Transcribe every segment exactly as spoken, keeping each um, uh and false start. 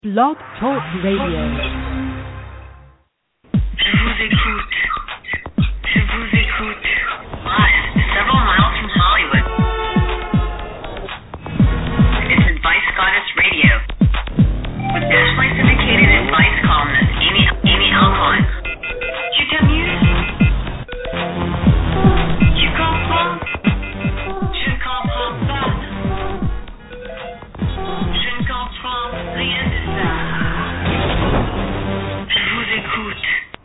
Blog Talk Radio. Je vous écoute. Je vous écoute. Live, several miles from Hollywood. It's Advice Goddess Radio. With nationally syndicated advice columnist Amy, Amy Alcon. Tu t'amuses? Tu comprends? Je ne comprends pas. Je ne comprends rien de ça. Je vous écoute.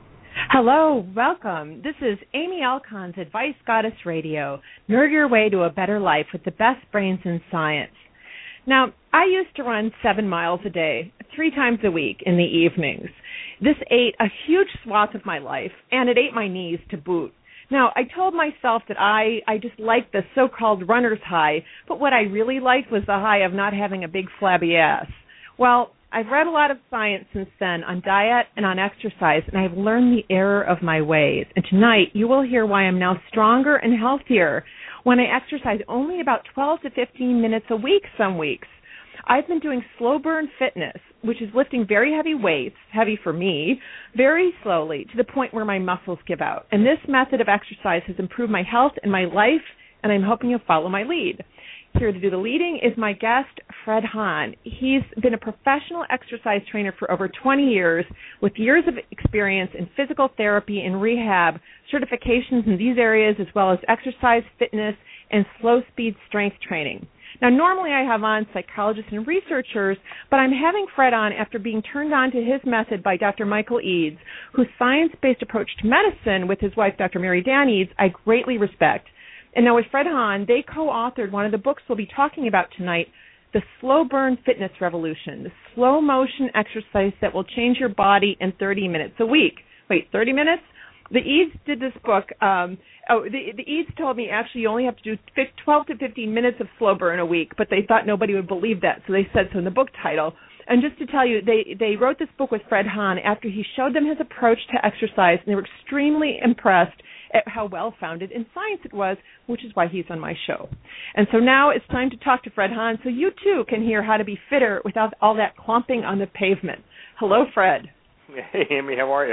Hello, welcome. This is Amy Alcon's Advice Goddess Radio. Nerd your way to a better life with the best brains in science. Now, I used to run seven miles a day, three times a week in the evenings. This ate a huge swath of my life, and it ate my knees to boot. Now, I told myself that I, I just liked the so-called runner's high, but what I really liked was the high of not having a big flabby ass. Well, I've read a lot of science since then on diet and on exercise, and I've learned the error of my ways. And tonight, you will hear why I'm now stronger and healthier when I exercise only about twelve to fifteen minutes a week some weeks. I've been doing slow burn fitness, which is lifting very heavy weights, heavy for me, very slowly to the point where my muscles give out. And this method of exercise has improved my health and my life, and I'm hoping you'll follow my lead. Here to do the leading is my guest, Fred Hahn. He's been a professional exercise trainer for over twenty years with years of experience in physical therapy and rehab, certifications in these areas, as well as exercise, fitness, and slow-speed strength training. Now, normally I have on psychologists and researchers, but I'm having Fred on after being turned on to his method by Doctor Michael Eads, whose science-based approach to medicine with his wife, Doctor Mary Dan Eads, I greatly respect. And now with Fred Hahn, they co-authored one of the books we'll be talking about tonight, The Slow Burn Fitness Revolution, the slow-motion exercise that will change your body in thirty minutes a week. Wait, thirty minutes? The Eads did this book. Um, oh, the, the Eads told me actually you only have to do twelve to fifteen minutes of slow burn a week, but they thought nobody would believe that, so they said so in the book title. And just to tell you, they, they wrote this book with Fred Hahn after he showed them his approach to exercise, and they were extremely impressed at how well-founded in science it was, which is why he's on my show. And so now it's time to talk to Fred Hahn so you, too, can hear how to be fitter without all that clumping on the pavement. Hello, Fred. Hey, Amy, how are you?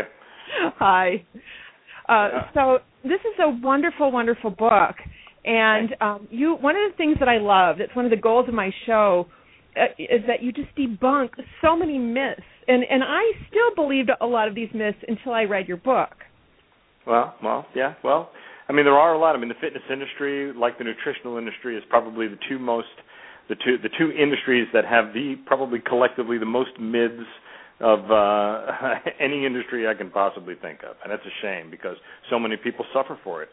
Hi. Uh, yeah. So this is a wonderful, wonderful book. And um, you, one of the things that I love, that's one of the goals of my show, uh, is that you just debunk so many myths. And, and I still believed a lot of these myths until I read your book. Well, well, yeah, well, I mean, there are a lot. I mean, the fitness industry, like the nutritional industry, is probably the two most, the two, the two industries that have the probably collectively the most myths of uh, any industry I can possibly think of, and that's a shame because so many people suffer for it.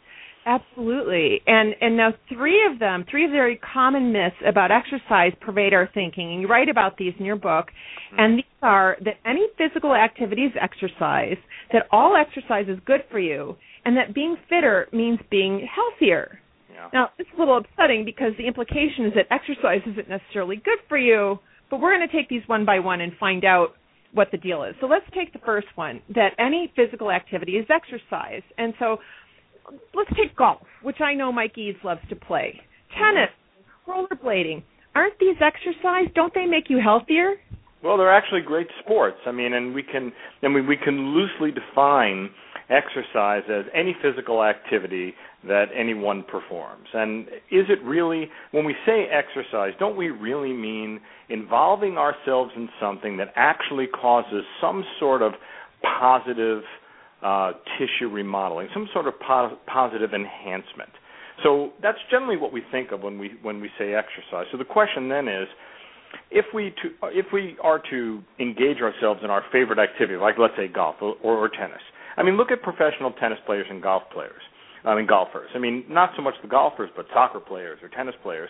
Absolutely, and and now three of them, three very common myths about exercise pervade our thinking, and you write about these in your book, mm-hmm. and these are that any physical activity is exercise, that all exercise is good for you, and that being fitter means being healthier. Yeah. Now, it's a little upsetting because the implication is that exercise isn't necessarily good for you, but we're going to take these one by one and find out what the deal is. So let's take the first one, that any physical activity is exercise, and so let's take golf, which I know Mike Eads loves to play. Tennis, rollerblading. Aren't these exercise? Don't they make you healthier? Well, they're actually great sports. I mean, and we can, I mean, we can loosely define exercise as any physical activity that anyone performs. And is it really, when we say exercise, don't we really mean involving ourselves in something that actually causes some sort of positive Uh, tissue remodeling, some sort of po- positive enhancement. So that's generally what we think of when we when we say exercise. So the question then is, if we to, if we are to engage ourselves in our favorite activity, like let's say golf or, or tennis. I mean, look at professional tennis players and golf players. I mean, golfers. I mean, not so much the golfers, but soccer players or tennis players.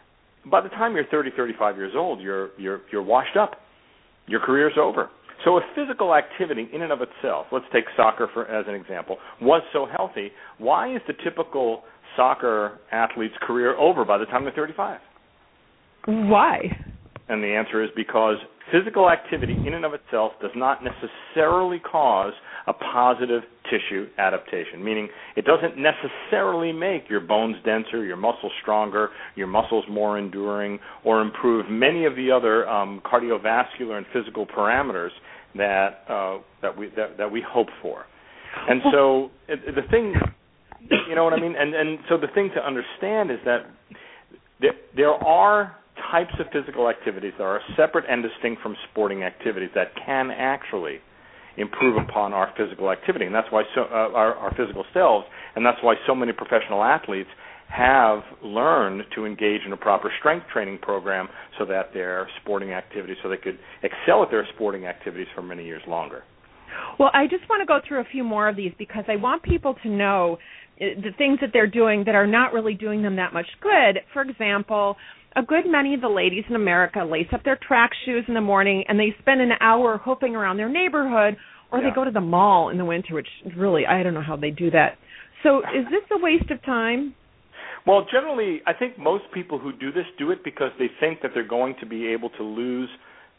By the time you're thirty, thirty-five years old, you're you're you're washed up. Your career's over. So if physical activity in and of itself, let's take soccer for, as an example, was so healthy, why is the typical soccer athlete's career over by the time they're thirty-five? Why? And the answer is because Physical activity in and of itself does not necessarily cause a positive tissue adaptation, meaning it doesn't necessarily make your bones denser, your muscles stronger, your muscles more enduring, or improve many of the other um, cardiovascular and physical parameters that uh, that we that, that we hope for. And so it, the thing, you know what I mean? And and so the thing to understand is that there, there are types of physical activities that are separate and distinct from sporting activities that can actually improve upon our physical activity, and that's why so uh, our, our physical selves, and that's why so many professional athletes have learned to engage in a proper strength training program so that their sporting activities, so they could excel at their sporting activities for many years longer. Well, I just want to go through a few more of these because I want people to know the things that they're doing that are not really doing them that much good. For example, a good many of the ladies in America lace up their track shoes in the morning and they spend an hour hooping around their neighborhood, or yeah. they go to the mall in the winter, which really, I don't know how they do that. So is this a waste of time? Well, generally, I think most people who do this do it because they think that they're going to be able to lose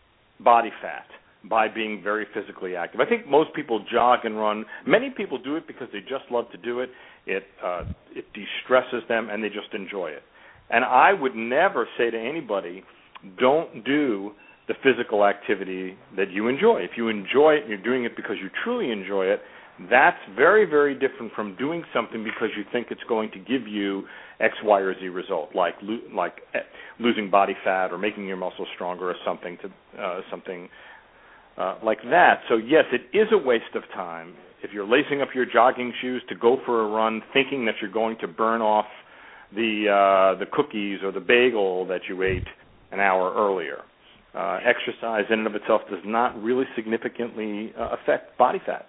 body fat by being very physically active. I think most people jog and run. Many people do it because they just love to do it. It uh, it de-stresses them, and they just enjoy it. And I would never say to anybody, don't do the physical activity that you enjoy. If you enjoy it and you're doing it because you truly enjoy it, that's very, very different from doing something because you think it's going to give you X, Y, or Z result, like lo- like losing body fat or making your muscles stronger or something to uh, something uh, like that. So yes, it is a waste of time if you're lacing up your jogging shoes to go for a run, thinking that you're going to burn off the uh, the cookies or the bagel that you ate an hour earlier. Uh, exercise in and of itself does not really significantly uh, affect body fat.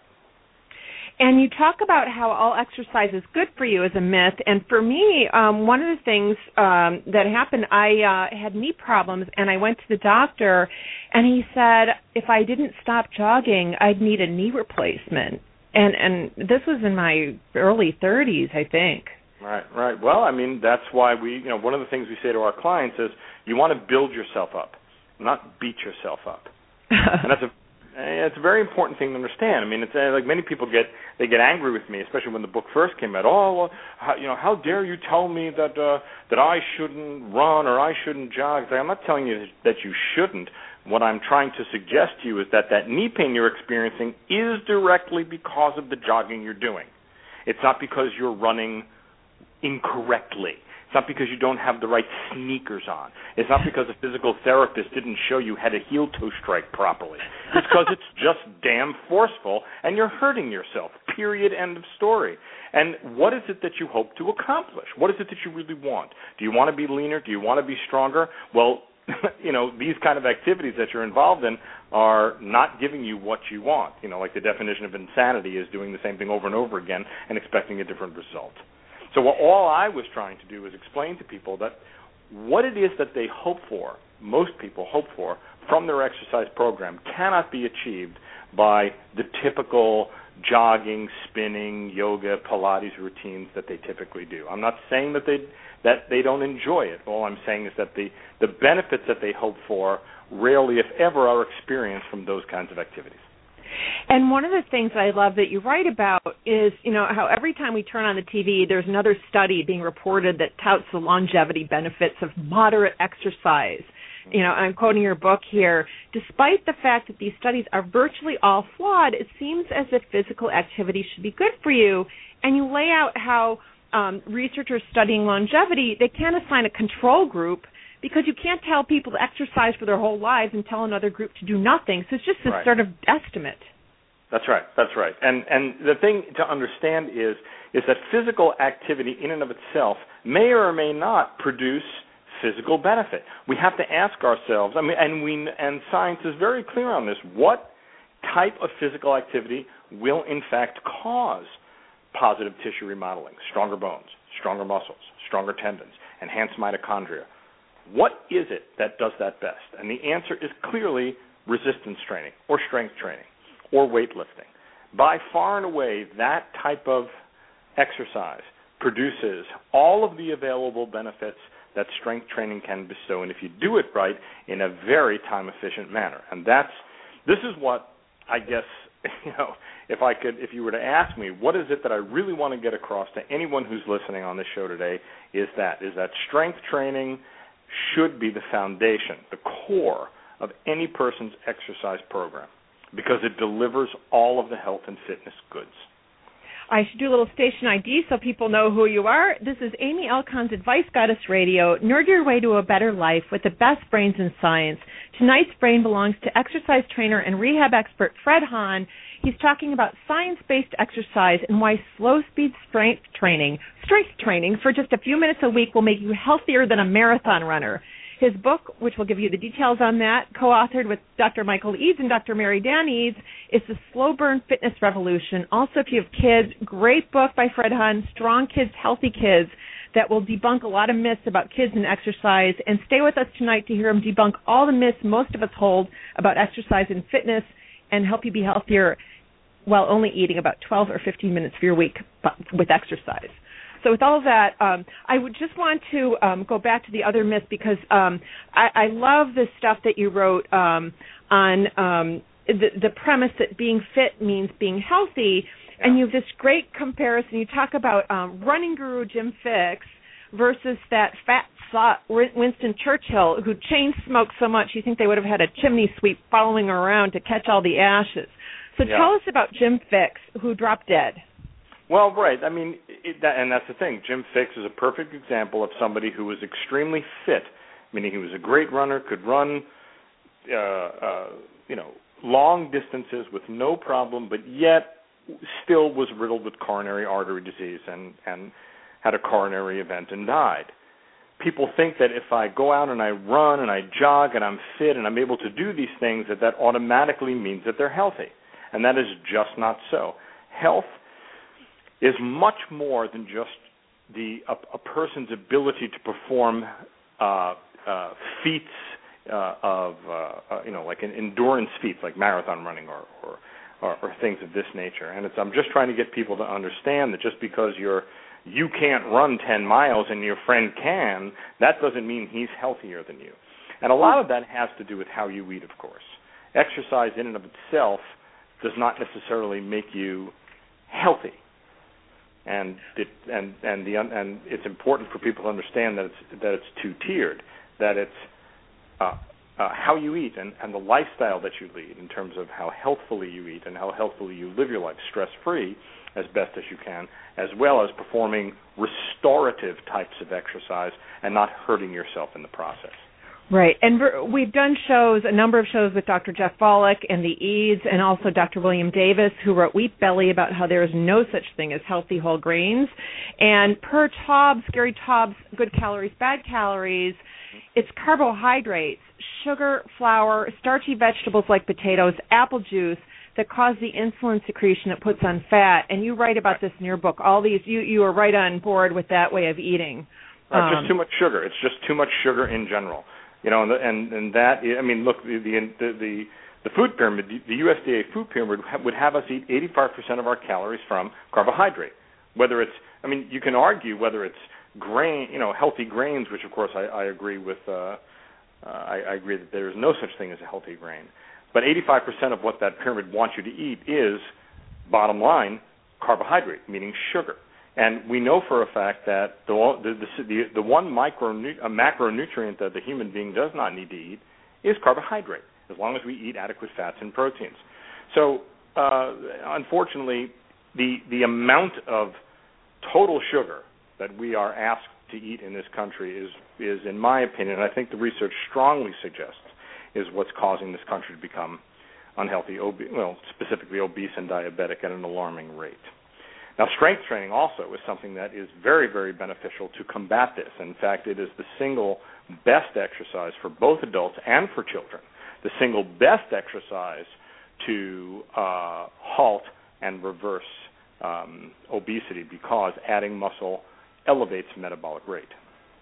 And you talk about how all exercise is good for you as a myth. And for me, um, one of the things um, that happened, I uh, had knee problems, and I went to the doctor, and he said if I didn't stop jogging, I'd need a knee replacement. And and this was in my early thirties, I think. Right, right. Well, I mean, that's why we, you know, one of the things we say to our clients is you want to build yourself up, not beat yourself up. And that's a It's a very important thing to understand. I mean, it's uh, like many people get they get angry with me, especially when the book first came out. Oh, well, how, you know, how dare you tell me that uh, that I shouldn't run or I shouldn't jog? I'm not telling you that you shouldn't. What I'm trying to suggest to you is that that knee pain you're experiencing is directly because of the jogging you're doing. It's not because you're running incorrectly. It's not because you don't have the right sneakers on. It's not because a physical therapist didn't show you how to heel toe strike properly. It's because it's just damn forceful and you're hurting yourself, period, end of story. And what is it that you hope to accomplish? What is it that you really want? Do you want to be leaner? Do you want to be stronger? Well, you know, these kind of activities that you're involved in are not giving you what you want. You know, like the definition of insanity is doing the same thing over and over again and expecting a different result. So what all I was trying to do is explain to people that what it is that they hope for, most people hope for, from their exercise program cannot be achieved by the typical jogging, spinning, yoga, Pilates routines that they typically do. I'm not saying that they that they don't enjoy it. All I'm saying is that the, the benefits that they hope for rarely, if ever, are experienced from those kinds of activities. And one of the things I love that you write about is, you know, how every time we turn on the T V, there's another study being reported that touts the longevity benefits of moderate exercise. You know, I'm quoting your book here. Despite the fact that these studies are virtually all flawed, it seems as if physical activity should be good for you. And you lay out how um, researchers studying longevity, they can't assign a control group because you can't tell people to exercise for their whole lives and tell another group to do nothing. So it's just this right. sort of estimate. That's right. That's right. And and the thing to understand is is that physical activity in and of itself may or may not produce physical benefit. We have to ask ourselves. I mean, and we and science is very clear on this. What type of physical activity will in fact cause positive tissue remodeling, stronger bones, stronger muscles, stronger tendons, enhanced mitochondria? What is it that does that best? And the answer is clearly resistance training or strength training or weightlifting. By far and away, that type of exercise produces all of the available benefits that strength training can bestow, and if you do it right, in a very time-efficient manner. And that's this is what I guess, you know, if I could, if you were to ask me, what is it that I really want to get across to anyone who's listening on this show today, is that is that strength training should be the foundation, the core of any person's exercise program, because it delivers all of the health and fitness goods. I should do a little station I D so people know who you are. This is Amy Alcon's Advice Goddess Radio. Nerd your way to a better life with the best brains in science. Tonight's brain belongs to exercise trainer and rehab expert Fred Hahn. He's talking about science-based exercise and why slow-speed strength training, strength training for just a few minutes a week will make you healthier than a marathon runner. His book, which will give you the details on that, co-authored with Doctor Michael Eads and Doctor Mary Dan Eads, is The Slow Burn Fitness Revolution. Also, if you have kids, great book by Fred Hahn, Strong Kids, Healthy Kids, that will debunk a lot of myths about kids and exercise. And stay with us tonight to hear him debunk all the myths most of us hold about exercise and fitness and help you be healthier while only eating about twelve or fifteen minutes of your week with exercise. So with all of that, um, I would just want to um, go back to the other myth because um, I, I love the stuff that you wrote um, on um, the, the premise that being fit means being healthy, yeah. And you have this great comparison. You talk about um, running guru Jim Fixx versus that fat sot Winston Churchill who chain smoked so much you think they would have had a chimney sweep following around to catch all the ashes. So yeah. Tell us about Jim Fixx, who dropped dead. Well, right. I mean, it, that, and that's the thing. Jim Fixx is a perfect example of somebody who was extremely fit, meaning he was a great runner, could run, uh, uh, you know, long distances with no problem, but yet still was riddled with coronary artery disease and, and had a coronary event and died. People think that if I go out and I run and I jog and I'm fit and I'm able to do these things, that that automatically means that they're healthy. And that is just not so. Health is much more than just the a, a person's ability to perform uh, uh, feats uh, of uh, uh, you know like an endurance feats like marathon running or, or or or things of this nature. And it's I'm just trying to get people to understand that just because you're you can't run ten miles and your friend can, that doesn't mean he's healthier than you. And a lot of that has to do with how you eat, of course. Exercise in and of itself does not necessarily make you healthy. And it, and and the and it's important for people to understand that it's that it's two-tiered, that it's uh, uh, how you eat and, and the lifestyle that you lead in terms of how healthfully you eat and how healthfully you live your life, stress-free as best as you can, as well as performing restorative types of exercise and not hurting yourself in the process. Right, and we've done shows, a number of shows with Doctor Jeff Volek and the Eads, and also Doctor William Davis, who wrote Wheat Belly, about how there is no such thing as healthy whole grains. And per Taubes, Gary Taubes, Good Calories, Bad Calories, it's carbohydrates, sugar, flour, starchy vegetables like potatoes, apple juice, that cause the insulin secretion that puts on fat. And you write about this in your book. All these, you, you are right on board with that way of eating. Right, um, just too much sugar. It's just too much sugar in general. You know, and, the, and and that, I mean, look, the the the, the food pyramid, the U S D A food pyramid would have us eat eighty-five percent of our calories from carbohydrate. Whether it's, I mean, you can argue whether it's grain, you know, healthy grains, which of course I, I agree with. Uh, uh, I, I agree that there is no such thing as a healthy grain. But eighty-five percent of what that pyramid wants you to eat is, bottom line, carbohydrate, meaning sugar. And we know for a fact that the the the, the one micro a macronutrient that the human being does not need to eat is carbohydrate, as long as we eat adequate fats and proteins. So, uh, unfortunately, the the amount of total sugar that we are asked to eat in this country is is, in my opinion, and I think the research strongly suggests, is what's causing this country to become unhealthy, obe- well, specifically obese and diabetic at an alarming rate. Now, strength training also is something that is very, very beneficial to combat this. In fact, it is the single best exercise for both adults and for children, the single best exercise to uh, halt and reverse um, obesity, because adding muscle elevates metabolic rate.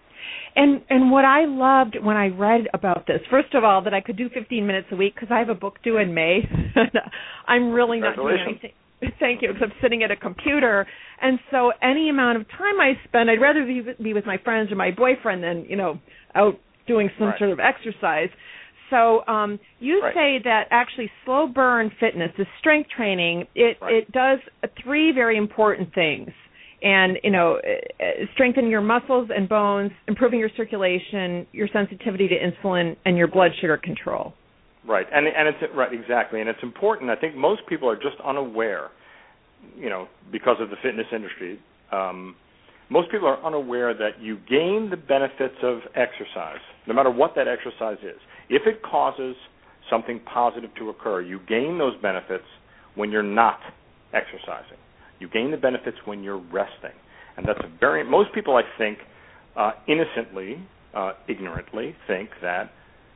And and what I loved when I read about this, first of all, that I could do fifteen minutes a week because I have a book due in May. I'm really not doing anything. Thank you, because I'm sitting at a computer, and so any amount of time I spend, I'd rather be, be with my friends or my boyfriend than, you know, out doing some right. sort of exercise. So um, you right. say that actually slow burn fitness, the strength training, it, right. it does three very important things. And, you know, strengthen your muscles and bones, improving your circulation, your sensitivity to insulin, and your blood sugar control. Right, and and it's right exactly, and it's important. I think most people are just unaware, you know, because of the fitness industry. Um, most people are unaware that you gain the benefits of exercise, no matter what that exercise is. If it causes something positive to occur, you gain those benefits when you're not exercising. You gain the benefits when you're resting, and that's a very. Most people, I think, uh, innocently, uh, ignorantly, think that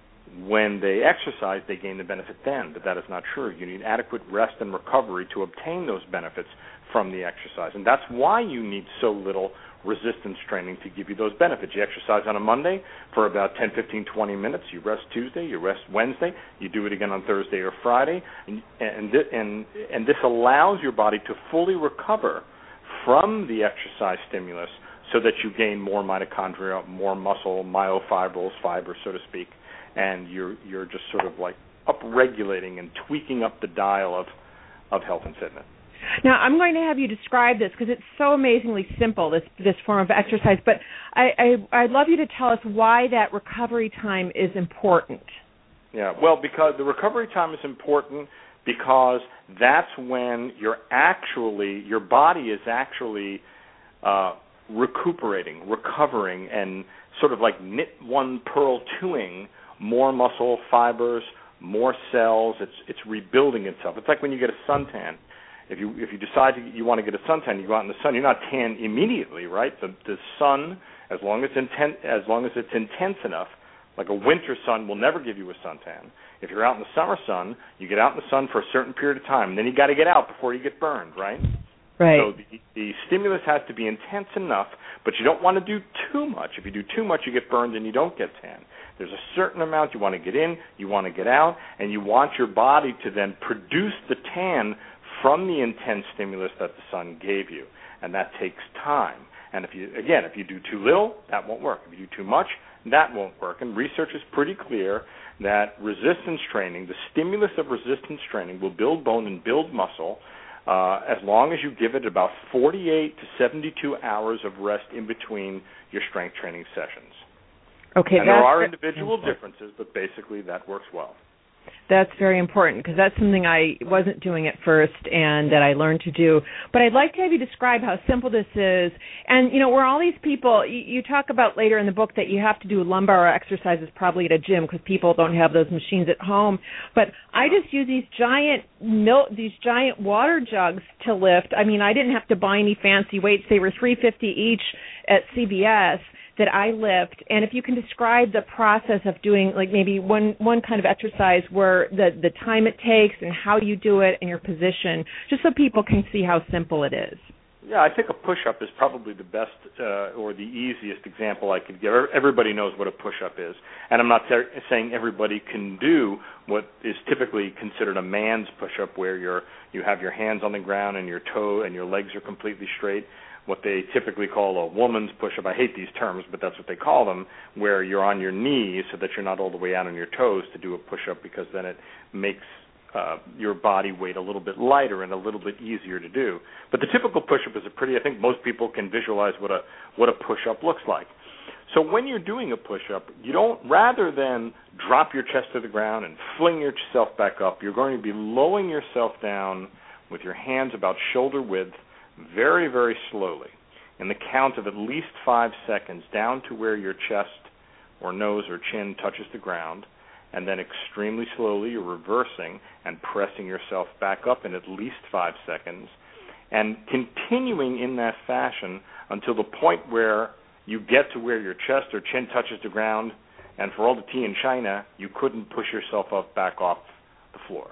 when they exercise, they gain the benefit then, but that is not true. You need adequate rest and recovery to obtain those benefits from the exercise, and that's why you need so little resistance training to give you those benefits. You exercise on a Monday for about ten, fifteen, twenty minutes. You rest Tuesday. You rest Wednesday. You do it again on Thursday or Friday, and and and, and this allows your body to fully recover from the exercise stimulus, so that you gain more mitochondria, more muscle, myofibrils, fiber, so to speak, and you're you're just sort of like upregulating and tweaking up the dial of of health and fitness. Now, I'm going to have you describe this because it's so amazingly simple, this this form of exercise, but I, I, I'd love you to tell us why that recovery time is important. Yeah, well, because the recovery time is important because that's when you're actually, your body is actually uh, recuperating, recovering, and sort of like knit one pearl twoing more muscle fibers, more cells. It's it's rebuilding itself. It's like when you get a suntan. If you if you decide to, you want to get a suntan, you go out in the sun. You're not tan immediately, right? The the sun, as long as inten- as long as it's intense enough, like a winter sun will never give you a suntan. If you're out in the summer sun, you get out in the sun for a certain period of time, and then you got to get out before you get burned, right? Right. So the, the stimulus has to be intense enough, but you don't want to do too much. If you do too much, you get burned and you don't get tan. There's a certain amount you want to get in, you want to get out, and you want your body to then produce the tan from the intense stimulus that the sun gave you, and that takes time. And if you, again, if you do too little, that won't work. If you do too much, that won't work. And research is pretty clear that resistance training, the stimulus of resistance training, will build bone and build muscle uh, as long as you give it about forty-eight to seventy-two hours of rest in between your strength training sessions. Okay, and there are individual differences, but basically that works well. That's very important because that's something I wasn't doing at first and that I learned to do. But I'd like to have you describe how simple this is. And, you know, where all these people, you, you talk about later in the book that you have to do lumbar exercises probably at a gym because people don't have those machines at home. But I just use these giant milk, these giant water jugs to lift. I mean, I didn't have to buy any fancy weights. They were three hundred fifty dollars each at C V S. That I lift, and if you can describe the process of doing, like maybe one, one kind of exercise where the, the time it takes and how you do it and your position, just so people can see how simple it is. Yeah, I think a push-up is probably the best uh, or the easiest example I could give. Everybody knows what a push-up is, and I'm not ter- saying everybody can do what is typically considered a man's push-up, where you're you have your hands on the ground and your toe and your legs are completely straight. What they typically call a woman's push-up. I hate these terms, but that's what they call them, where you're on your knees so that you're not all the way out on your toes to do a push-up, because then it makes uh, your body weight a little bit lighter and a little bit easier to do. But the typical push-up is a pretty, I think most people can visualize what a what a push-up looks like. So when you're doing a push-up, you don't, rather than drop your chest to the ground and fling yourself back up, you're going to be lowering yourself down with your hands about shoulder width, very, very slowly, in the count of at least five seconds, down to where your chest or nose or chin touches the ground, and then extremely slowly you're reversing and pressing yourself back up in at least five seconds, and continuing in that fashion until the point where you get to where your chest or chin touches the ground, and for all the tea in China, you couldn't push yourself up back off the floor.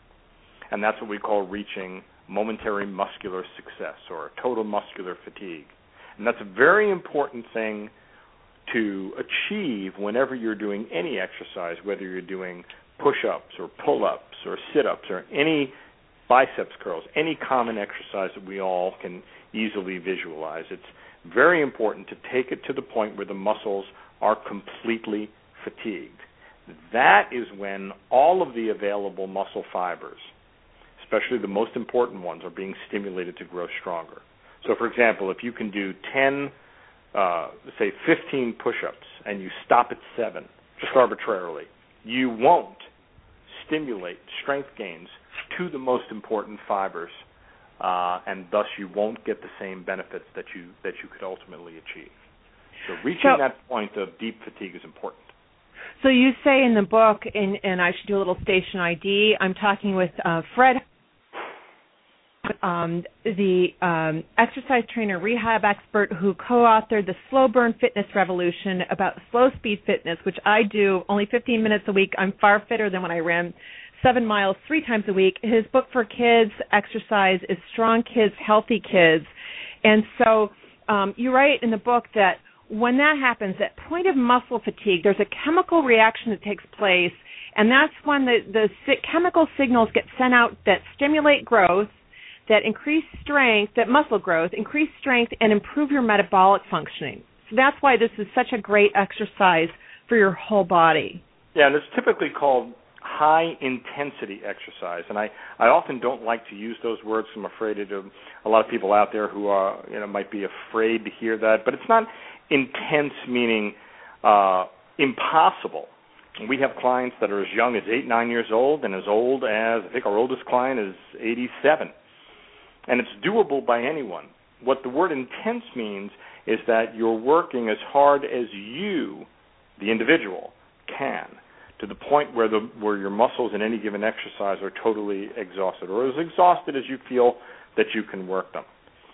And that's what we call reaching momentary muscular success, or total muscular fatigue. And that's a very important thing to achieve whenever you're doing any exercise, whether you're doing push-ups or pull-ups or sit-ups or any biceps curls, any common exercise that we all can easily visualize. It's very important to take it to the point where the muscles are completely fatigued. That is when all of the available muscle fibers, especially the most important ones, are being stimulated to grow stronger. So, for example, if you can do ten, uh, say fifteen push-ups, and you stop at seven, just arbitrarily, you won't stimulate strength gains to the most important fibers, uh, and thus you won't get the same benefits that you that you could ultimately achieve. So reaching so, that point of deep fatigue is important. So you say in the book, and, and I should do a little station I D, I'm talking with uh, Fred, um, the um, exercise trainer, rehab expert who co-authored the Slow Burn Fitness Revolution about slow speed fitness, which I do only fifteen minutes a week. I'm far fitter than when I ran seven miles three times a week. His book for kids exercise is Strong Kids, Healthy Kids. And so um, you write in the book that when that happens, at point of muscle fatigue, there's a chemical reaction that takes place, and that's when the, the chemical signals get sent out that stimulate growth, that increase strength, that muscle growth, increase strength, and improve your metabolic functioning. So that's why this is such a great exercise for your whole body. Yeah, and it's typically called high-intensity exercise, and I, I often don't like to use those words. I'm afraid of a lot of people out there who are, you know, might be afraid to hear that, but it's not intense meaning uh, impossible. We have clients that are as young as eight, nine years old, and as old as, I think our oldest client is eighty-seven. And it's doable by anyone. What the word intense means is that you're working as hard as you, the individual, can, to the point where the where your muscles in any given exercise are totally exhausted, or as exhausted as you feel that you can work them.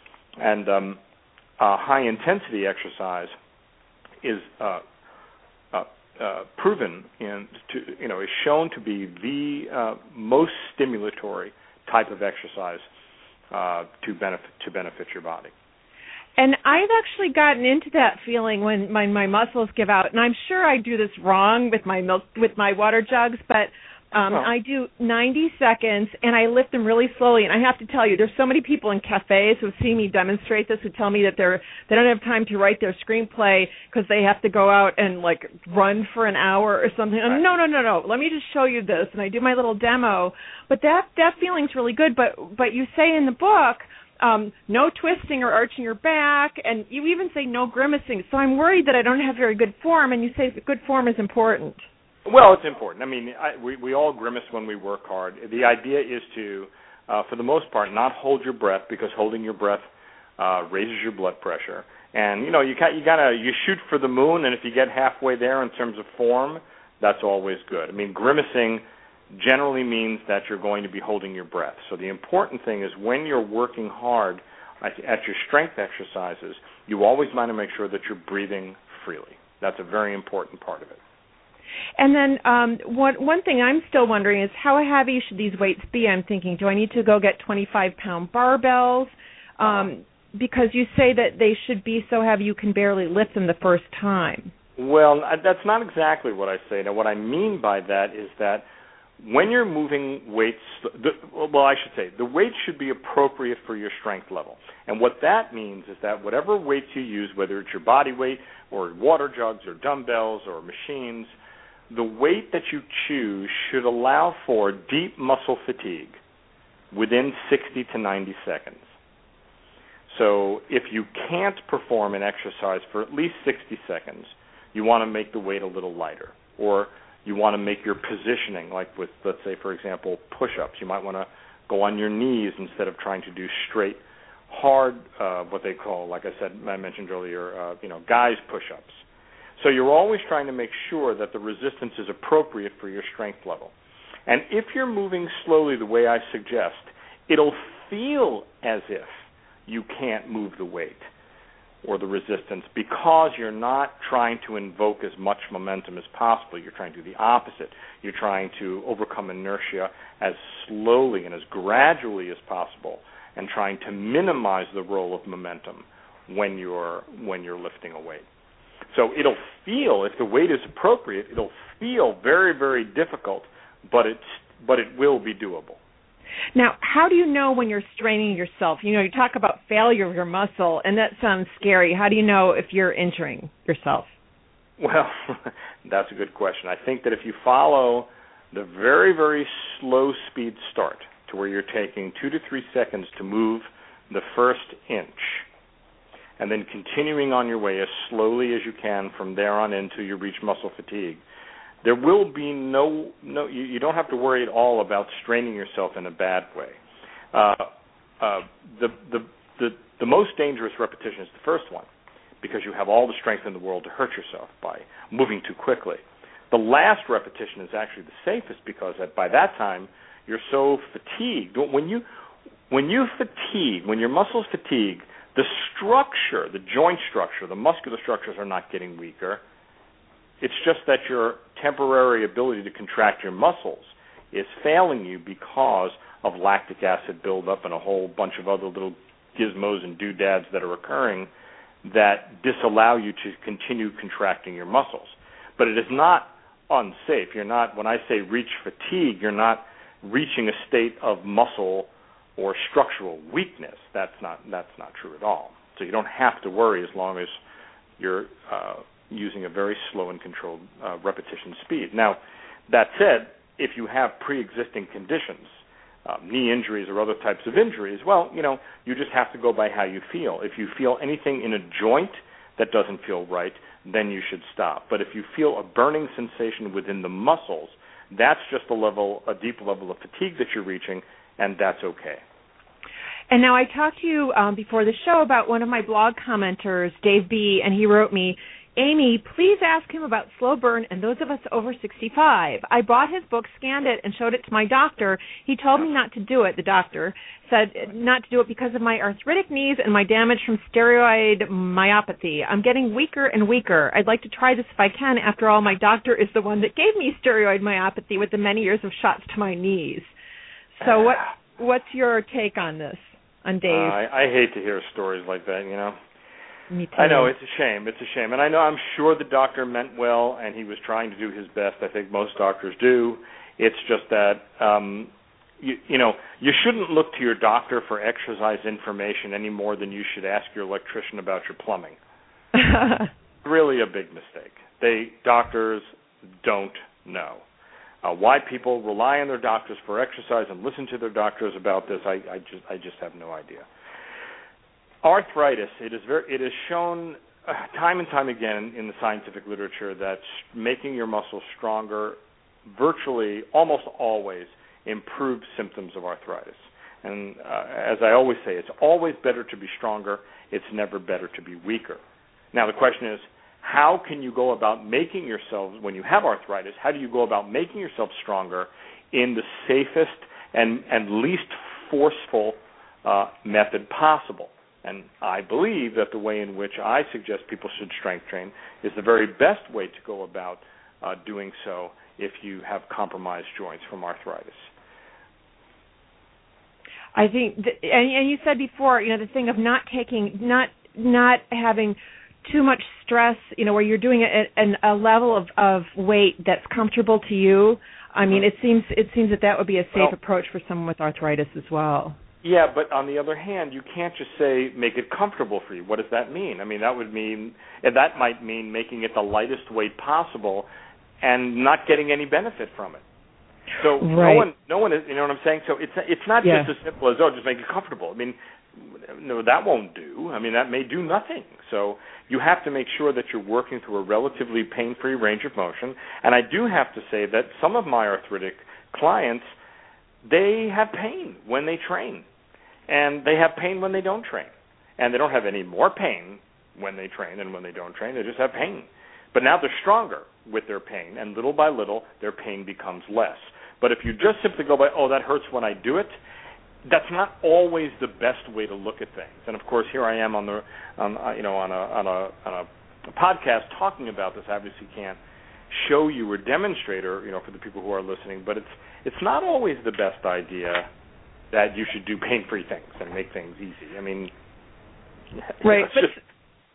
And um, uh, high-intensity exercise is uh, uh, uh, proven in, to, you know, is shown to be the uh, most stimulatory type of exercise uh, to benefit to benefit your body. And I've actually gotten into that feeling when my, my muscles give out, and I'm sure I do this wrong with my milk with my water jugs, but um, oh. I do ninety seconds, and I lift them really slowly. And I have to tell you, there's so many people in cafes who see me demonstrate this who tell me that they're they don't have time to write their screenplay because they have to go out and like run for an hour or something. Right. No, no, no, no. Let me just show you this, and I do my little demo. But that that feeling's really good. But but you say in the book, Um, no twisting or arching your back, and you even say no grimacing. So I'm worried that I don't have very good form, and you say that good form is important. Well, it's important. I mean, I, we, we all grimace when we work hard. The idea is to, uh, for the most part, not hold your breath, because holding your breath uh, raises your blood pressure. And, you know, you got, you gotta you shoot for the moon, and if you get halfway there in terms of form, that's always good. I mean, grimacing generally means that you're going to be holding your breath. So the important thing is when you're working hard at, at your strength exercises, you always want to make sure that you're breathing freely. That's a very important part of it. And then um, one, one thing I'm still wondering is how heavy should these weights be? I'm thinking, do I need to go get twenty-five pound barbells? Um, uh-huh. Because you say that they should be so heavy you can barely lift them the first time. Well, that's not exactly what I say. Now, what I mean by that is that when you're moving weights, the, well, I should say, the weight should be appropriate for your strength level. And what that means is that whatever weights you use, whether it's your body weight or water jugs or dumbbells or machines, the weight that you choose should allow for deep muscle fatigue within sixty to ninety seconds. So if you can't perform an exercise for at least sixty seconds, you want to make the weight a little lighter. Or you want to make your positioning, like with, let's say, for example, push-ups. You might want to go on your knees instead of trying to do straight, hard, uh, what they call, like I said, I mentioned earlier, uh, you know, guys push-ups. So you're always trying to make sure that the resistance is appropriate for your strength level. And if you're moving slowly the way I suggest, it'll feel as if you can't move the weight or the resistance because you're not trying to invoke as much momentum as possible. You're trying to do the opposite. You're trying to overcome inertia as slowly and as gradually as possible and trying to minimize the role of momentum when you're when you're lifting a weight. So it'll feel, if the weight is appropriate, it'll feel very, very difficult, but it's but it will be doable. Now, how do you know when you're straining yourself? You know, you talk about failure of your muscle, and that sounds scary. How do you know if you're injuring yourself? Well, that's a good question. I think that if you follow the very, very slow speed start to where you're taking two to three seconds to move the first inch, and then continuing on your way as slowly as you can from there on in until you reach muscle fatigue, there will be no, no you, you don't have to worry at all about straining yourself in a bad way. Uh, uh, the, the, the, the most dangerous repetition is the first one, because you have all the strength in the world to hurt yourself by moving too quickly. The last repetition is actually the safest, because at, by that time you're so fatigued. When you, when you fatigue, when your muscles fatigue, the structure, the joint structure, the muscular structures are not getting weaker. It's just that your temporary ability to contract your muscles is failing you because of lactic acid buildup and a whole bunch of other little gizmos and doodads that are occurring that disallow you to continue contracting your muscles. But it is not unsafe. You're not, when I say reach fatigue, you're not reaching a state of muscle or structural weakness. That's not that's not true at all. So you don't have to worry as long as you're uh, using a very slow and controlled uh, repetition speed. Now, that said, if you have pre-existing conditions, um, knee injuries or other types of injuries, well, you know, you just have to go by how you feel. If you feel anything in a joint that doesn't feel right, then you should stop. But if you feel a burning sensation within the muscles, that's just a level, a deep level of fatigue that you're reaching, and that's okay. And now I talked to you um, before the show about one of my blog commenters, Dave B., and he wrote me, Amy, please ask him about slow burn and those of us over sixty-five. I bought his book, scanned it, and showed it to my doctor. He told me not to do it, the doctor said not to do it because of my arthritic knees and my damage from steroid myopathy. I'm getting weaker and weaker. I'd like to try this if I can. After all, my doctor is the one that gave me steroid myopathy with the many years of shots to my knees. So what what's your take on this, on Dave? Uh, I, I hate to hear stories like that, you know. Me too. I know, it's a shame. It's a shame. And I know, I'm sure the doctor meant well, and he was trying to do his best. I think most doctors do. It's just that, um, you, you know, you shouldn't look to your doctor for exercise information any more than you should ask your electrician about your plumbing. Really a big mistake. They, doctors don't know. Uh, why people rely on their doctors for exercise and listen to their doctors about this, I, I just I just have no idea. Arthritis, it is very, it is shown uh, time and time again in the scientific literature that making your muscles stronger virtually almost always improves symptoms of arthritis. And uh, as I always say, it's always better to be stronger. It's never better to be weaker. Now the question is, how can you go about making yourself, when you have arthritis, how do you go about making yourself stronger in the safest and, and least forceful uh, method possible? And I believe that the way in which I suggest people should strength train is the very best way to go about uh, doing so if you have compromised joints from arthritis. I think, th- and, and you said before, you know, the thing of not taking, not not having too much stress, you know, where you're doing it at a level of, of weight that's comfortable to you. I mean, it seems it seems that that would be a safe well, approach for someone with arthritis as well. Yeah, but on the other hand, you can't just say make it comfortable for you. What does that mean? I mean, that would mean, and that might mean making it the lightest weight possible and not getting any benefit from it. So right. no one, no one is, you know what I'm saying? So it's it's not yeah. just as simple as, oh, just make it comfortable. I mean, no, that won't do. I mean, that may do nothing. So you have to make sure that you're working through a relatively pain-free range of motion. And I do have to say that some of my arthritic clients, they have pain when they train, and they have pain when they don't train. And they don't have any more pain when they train than when they don't train. They just have pain. But now they're stronger with their pain, and little by little, their pain becomes less. But if you just simply go by, oh, that hurts when I do it, that's not always the best way to look at things. And of course, here I am on the, um, uh, you know, on a on a on a podcast talking about this. I obviously can't show you or demonstrate, or you know, for the people who are listening. But it's it's not always the best idea that you should do pain-free things and make things easy. I mean, right. it's but, just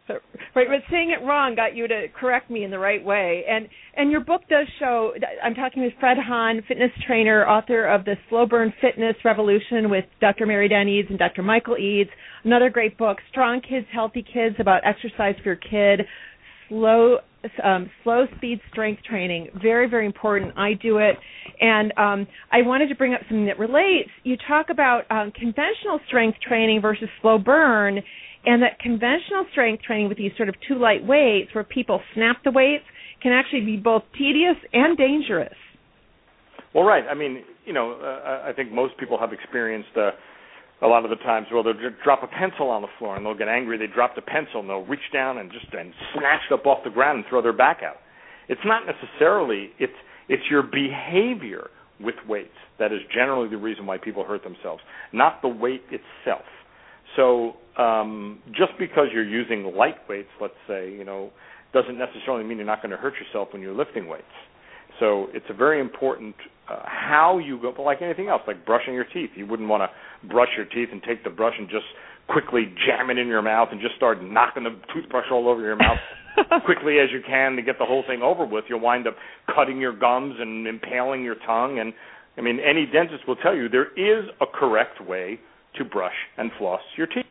Right, but saying it wrong got you to correct me in the right way. And and your book does show, I'm talking with Fred Hahn, fitness trainer, author of the Slow Burn Fitness Revolution with Doctor Mary Dan Eads and Doctor Michael Eads, another great book, Strong Kids, Healthy Kids, about exercise for your kid, slow um, slow speed strength training, very, very important. I do it. And um, I wanted to bring up something that relates. You talk about um, conventional strength training versus slow burn, and that conventional strength training with these sort of two light weights where people snap the weights can actually be both tedious and dangerous. Well, right. I mean, you know, uh, I think most people have experienced uh, a lot of the times, well, they'll drop a pencil on the floor and they'll get angry. They drop the pencil and they'll reach down and just and snatch it up off the ground and throw their back out. It's not necessarily, it's it's your behavior with weights that is generally the reason why people hurt themselves, not the weight itself. So um, just because you're using light weights, let's say, you know, doesn't necessarily mean you're not going to hurt yourself when you're lifting weights. So it's a very important uh, how you go, like anything else, like brushing your teeth. You wouldn't want to brush your teeth and take the brush and just quickly jam it in your mouth and just start knocking the toothbrush all over your mouth quickly as you can to get the whole thing over with. You'll wind up cutting your gums and impaling your tongue. And, I mean, any dentist will tell you there is a correct way to brush and floss your teeth.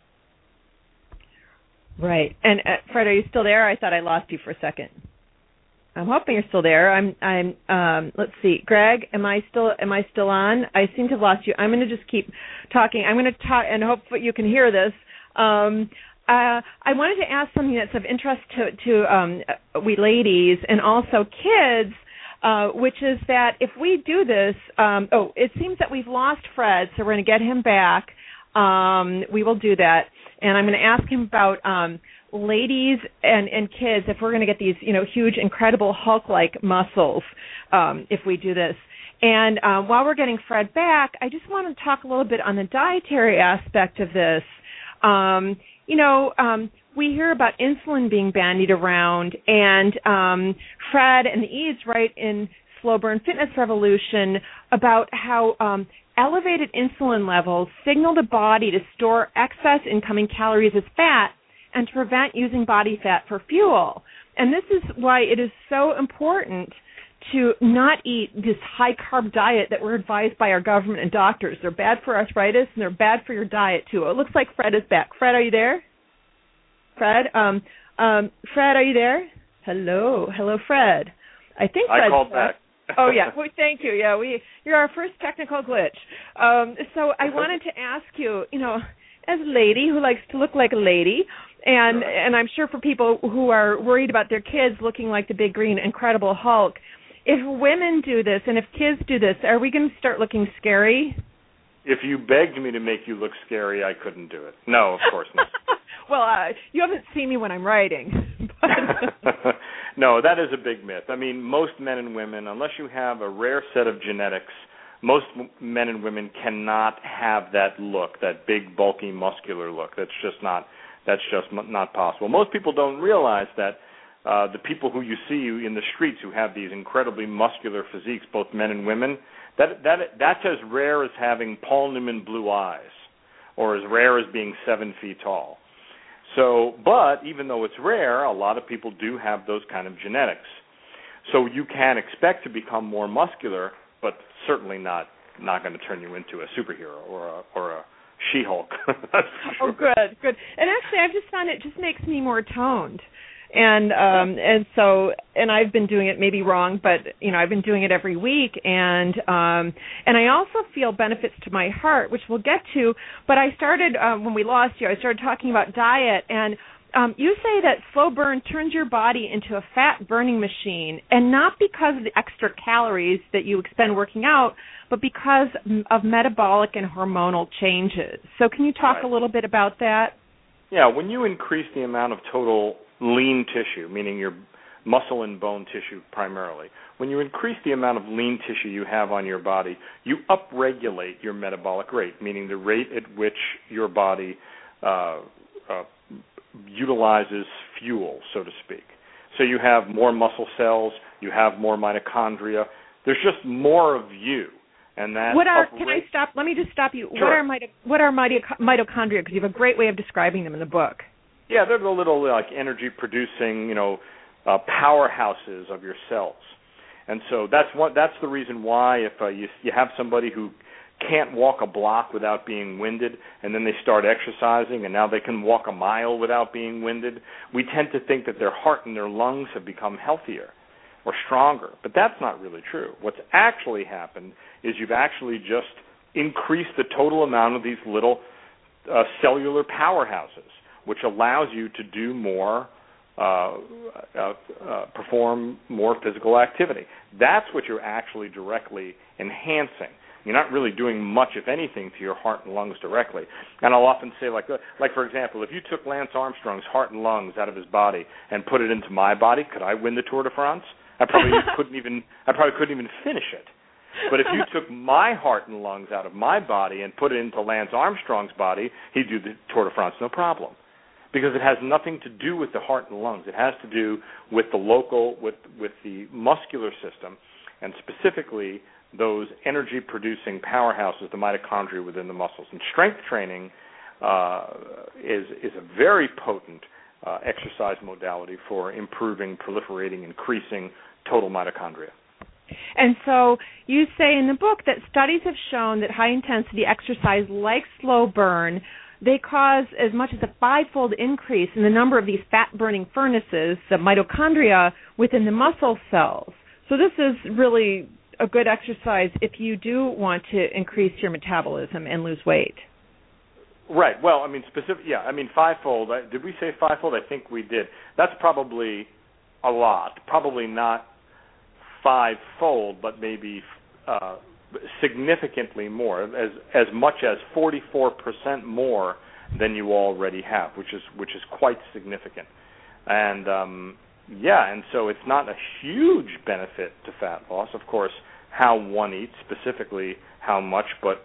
Right. And uh, Fred, are you still there? I thought I lost you for a second. I'm hoping you're still there. I'm. I'm. Um, let's see, Greg. Am I still? Am I still on? I seem to have lost you. I'm going to just keep talking. I'm going to talk, and hope that you can hear this. Um, uh, I wanted to ask something that's of interest to to um, we ladies and also kids. Uh, which is that if we do this, um, oh, it seems that we've lost Fred, so we're going to get him back. Um, we will do that, and I'm going to ask him about um, ladies and, and kids if we're going to get these, you know, huge, incredible Hulk-like muscles um, if we do this. And um, while we're getting Fred back, I just want to talk a little bit on the dietary aspect of this. Um, you know, um, we hear about insulin being bandied around, and um, Fred and the Eads write in Slow Burn Fitness Revolution about how um, elevated insulin levels signal the body to store excess incoming calories as fat and to prevent using body fat for fuel. And this is why it is so important to not eat this high-carb diet that we're advised by our government and doctors. They're bad for arthritis, and they're bad for your diet, too. It looks like Fred is back. Fred, are you there? Fred? Um, um, Fred, are you there? Hello. Hello, Fred. I think Fred's I called back. Oh, yeah. Well, thank you. Yeah, we you're our first technical glitch. Um, so I wanted to ask you, you know, as a lady who likes to look like a lady, and and I'm sure for people who are worried about their kids looking like the big green Incredible Hulk, if women do this and if kids do this, are we going to start looking scary? If you begged me to make you look scary, I couldn't do it. No, of course not. Well, uh, you haven't seen me when I'm writing. No, that is a big myth. I mean, most men and women, unless you have a rare set of genetics, most men and women cannot have that look, that big, bulky, muscular look. That's just not that's just not possible. Most people don't realize that uh, the people who you see in the streets who have these incredibly muscular physiques, both men and women, that that that's as rare as having Paul Newman blue eyes, or as rare as being seven feet tall. So, but even though it's rare, a lot of people do have those kind of genetics. So you can expect to become more muscular, but certainly not not going to turn you into a superhero or a or a She-Hulk. That's for sure. Oh, good, good. And actually, I've just found it just makes me more toned. And um, and so and I've been doing it maybe wrong, but you know I've been doing it every week, and um, and I also feel benefits to my heart, which we'll get to. But I started um, when we lost you. I started talking about diet, and um, you say that slow burn turns your body into a fat burning machine, and not because of the extra calories that you expend working out, but because of metabolic and hormonal changes. So can you talk right. a little bit about that? Yeah, when you increase the amount of total lean tissue, meaning your muscle and bone tissue primarily, when you increase the amount of lean tissue you have on your body, you upregulate your metabolic rate, meaning the rate at which your body uh, uh, utilizes fuel, so to speak. So you have more muscle cells, you have more mitochondria. There's just more of you. And that what are? uprate- Can I stop? Let me just stop you. Sure. What are mito, what are mito, mitochondria? Because you have a great way of describing them in the book. Yeah, they're the little like energy-producing, you know, uh, powerhouses of your cells. And so that's what that's the reason why if uh, you you have somebody who can't walk a block without being winded, and then they start exercising, and now they can walk a mile without being winded, we tend to think that their heart and their lungs have become healthier or stronger. But that's not really true. What's actually happened is you've actually just increased the total amount of these little uh, cellular powerhouses, which allows you to do more, uh, uh, uh, perform more physical activity. That's what you're actually directly enhancing. You're not really doing much, if anything, to your heart and lungs directly. And I'll often say, like, like for example, if you took Lance Armstrong's heart and lungs out of his body and put it into my body, could I win the Tour de France? I probably couldn't even. I probably couldn't even finish it. But if you took my heart and lungs out of my body and put it into Lance Armstrong's body, he'd do the Tour de France no problem, because it has nothing to do with the heart and lungs. It has to do with the local, with with the muscular system, and specifically those energy-producing powerhouses, the mitochondria within the muscles. And strength training uh, is is a very potent uh, exercise modality for improving, proliferating, increasing total mitochondria. And so you say in the book that studies have shown that high-intensity exercise like slow burn, they cause as much as a five-fold increase in the number of these fat-burning furnaces, the mitochondria, within the muscle cells. So this is really a good exercise if you do want to increase your metabolism and lose weight. Right. Well, I mean, specific. Yeah. I mean, fivefold. Did we say fivefold? I think we did. That's probably a lot. Probably not fivefold, but maybe uh, significantly more, as as much as forty-four percent more than you already have, which is which is quite significant. And um, yeah, and so it's not a huge benefit to fat loss. Of course, how one eats, specifically how much, but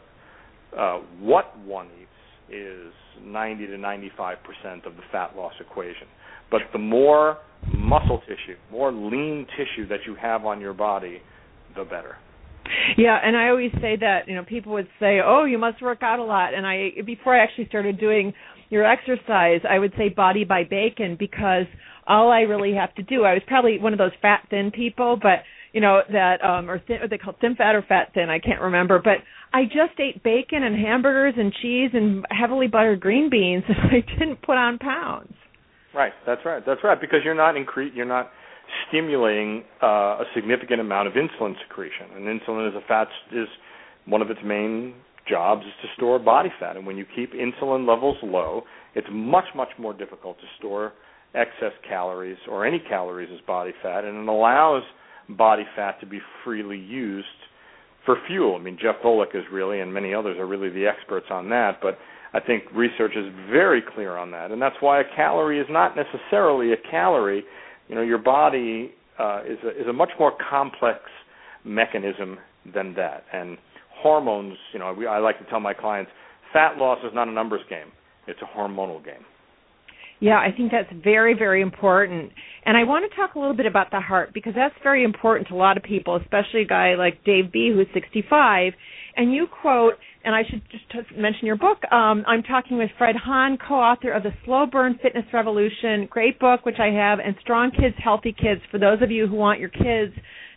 uh, what one eats is ninety to ninety-five percent of the fat loss equation. But the more muscle tissue, more lean tissue that you have on your body, the better. Yeah, and I always say that, you know, people would say, oh, you must work out a lot. And I, before I actually started doing your exercise, I would say body by bacon, because all I really have to do, I was probably one of those fat thin people, but, you know, that, um, or, thin, or they call it thin fat or fat thin, I can't remember, but I just ate bacon and hamburgers and cheese and heavily buttered green beans, and I didn't put on pounds. Right, that's right, that's right, because you're not incre- you're not stimulating uh, a significant amount of insulin secretion, and insulin is a fat is one of its main jobs is to store body fat, and when you keep insulin levels low, it's much much more difficult to store excess calories or any calories as body fat, and it allows body fat to be freely used for fuel. I mean, Jeff Volek is really, and many others are really the experts on that, but I think research is very clear on that, and that's why a calorie is not necessarily a calorie. You know, your body uh, is a, is a much more complex mechanism than that. And hormones, you know, we, I like to tell my clients, fat loss is not a numbers game; it's a hormonal game. Yeah, I think that's very, very important. And I want to talk a little bit about the heart, because that's very important to a lot of people, especially a guy like Dave B., who's sixty-five. And you quote, and I should just mention your book, um, I'm talking with Fred Hahn, co-author of The Slow Burn Fitness Revolution, great book, which I have, and Strong Kids, Healthy Kids, for those of you who want your kids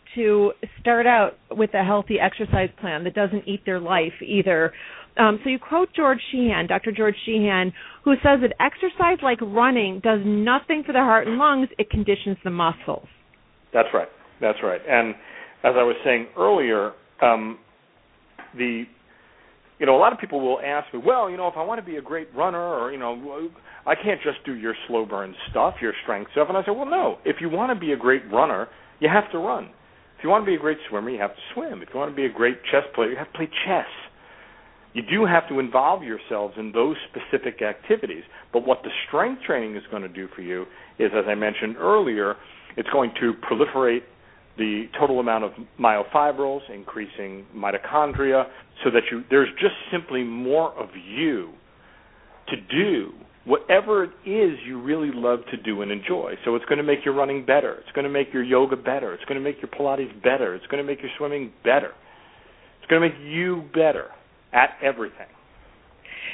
to start out with a healthy exercise plan that doesn't eat their life either. Um, so you quote George Sheehan, Doctor George Sheehan, who says that exercise like running does nothing for the heart and lungs, it conditions the muscles. That's right. That's right. And as I was saying earlier, um, the you know, a lot of people will ask me, well, you know, if I want to be a great runner, or, you know, I can't just do your slow burn stuff, your strength stuff. And I say, well, no. If you want to be a great runner, you have to run. If you want to be a great swimmer, you have to swim. If you want to be a great chess player, you have to play chess. You do have to involve yourselves in those specific activities. But what the strength training is going to do for you is, as I mentioned earlier, it's going to proliferate the total amount of myofibrils, increasing mitochondria, so that you there's just simply more of you to do whatever it is you really love to do and enjoy. So it's going to make your running better. It's going to make your yoga better. It's going to make your Pilates better. It's going to make your swimming better. It's going to make you better at everything.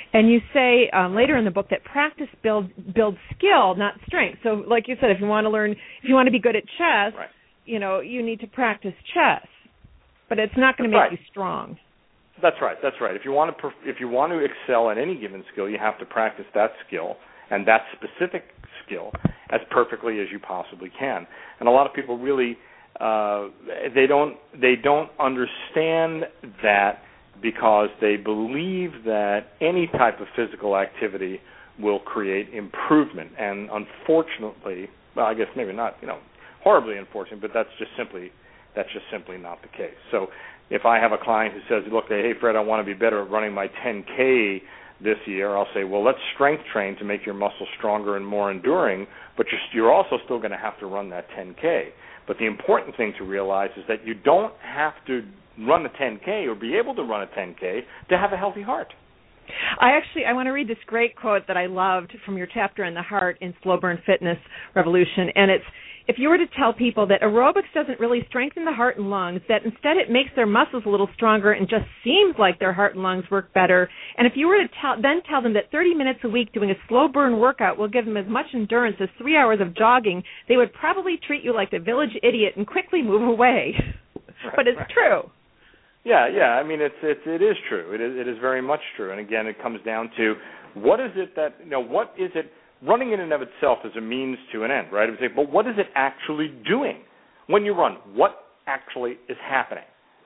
And you say um, later in the book that practice builds builds skill, not strength. So, like you said, if you want to learn, if you want to be good at chess, right. you know, you need to practice chess. But it's not going to make right. you strong. That's right. That's right. If you want to, if you want to excel at any given skill, you have to practice that skill and that specific skill as perfectly as you possibly can. And a lot of people really uh, they don't they don't understand that because they believe that any type of physical activity will create improvement. And unfortunately, well, I guess maybe not, you know, horribly unfortunate, but that's just simply that's just simply not the case. So if I have a client who says, look, hey, Fred, I want to be better at running my ten K this year, I'll say, well, let's strength train to make your muscles stronger and more enduring, but you're, you're also still going to have to run that ten K. But the important thing to realize is that you don't have to run a ten K or be able to run a ten K to have a healthy heart. I actually, I want to read this great quote that I loved from your chapter in the Heart in Slow Burn Fitness Revolution, and it's, if you were to tell people that aerobics doesn't really strengthen the heart and lungs, that instead it makes their muscles a little stronger and just seems like their heart and lungs work better, and if you were to tell, then tell them that thirty minutes a week doing a slow burn workout will give them as much endurance as three hours of jogging, they would probably treat you like the village idiot and quickly move away. Right, but it's right. true. Yeah, yeah. I mean, it's, it's it is true. It is it is very much true. And again, it comes down to what is it that you know what is it. Running in and of itself is a means to an end, right? But what is it actually doing when you run? What actually is happening?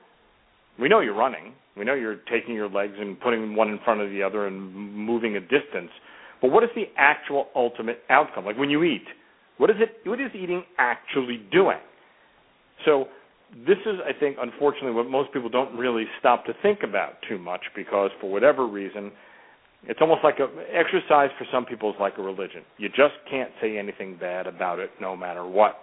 We know you're running. We know you're taking your legs and putting one in front of the other and moving a distance. But what is the actual ultimate outcome? Like when you eat, what is it? What is eating actually doing? So this is, I think, unfortunately, what most people don't really stop to think about too much because for whatever reason, it's almost like a, exercise for some people is like a religion. You just can't say anything bad about it no matter what.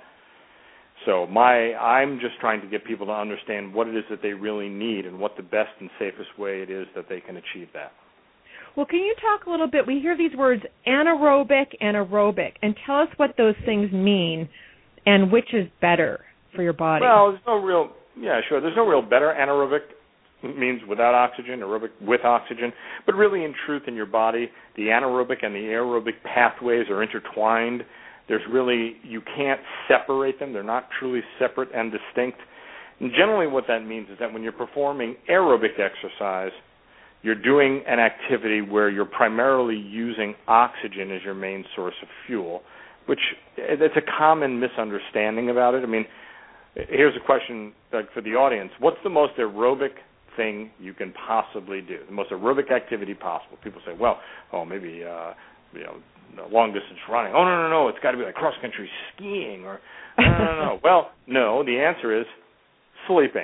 So my, I'm just trying to get people to understand what it is that they really need and what the best and safest way it is that they can achieve that. Well, can you talk a little bit, we hear these words anaerobic and aerobic, and tell us what those things mean and which is better for your body. Well, there's no real, yeah, sure. There's no real better. Anaerobic means without oxygen, aerobic with oxygen. But really, in truth, in your body, the anaerobic and the aerobic pathways are intertwined. There's really, you can't separate them. They're not truly separate and distinct. And generally what that means is that when you're performing aerobic exercise, you're doing an activity where you're primarily using oxygen as your main source of fuel, which it's a common misunderstanding about it. I mean, here's a question for the audience. What's the most aerobic thing you can possibly do, the most aerobic activity possible? People say, well, oh, maybe, uh, you know, long-distance running. Oh, no, no, no, it's got to be like cross-country skiing or, no, no, no, no. Well, no, the answer is sleeping.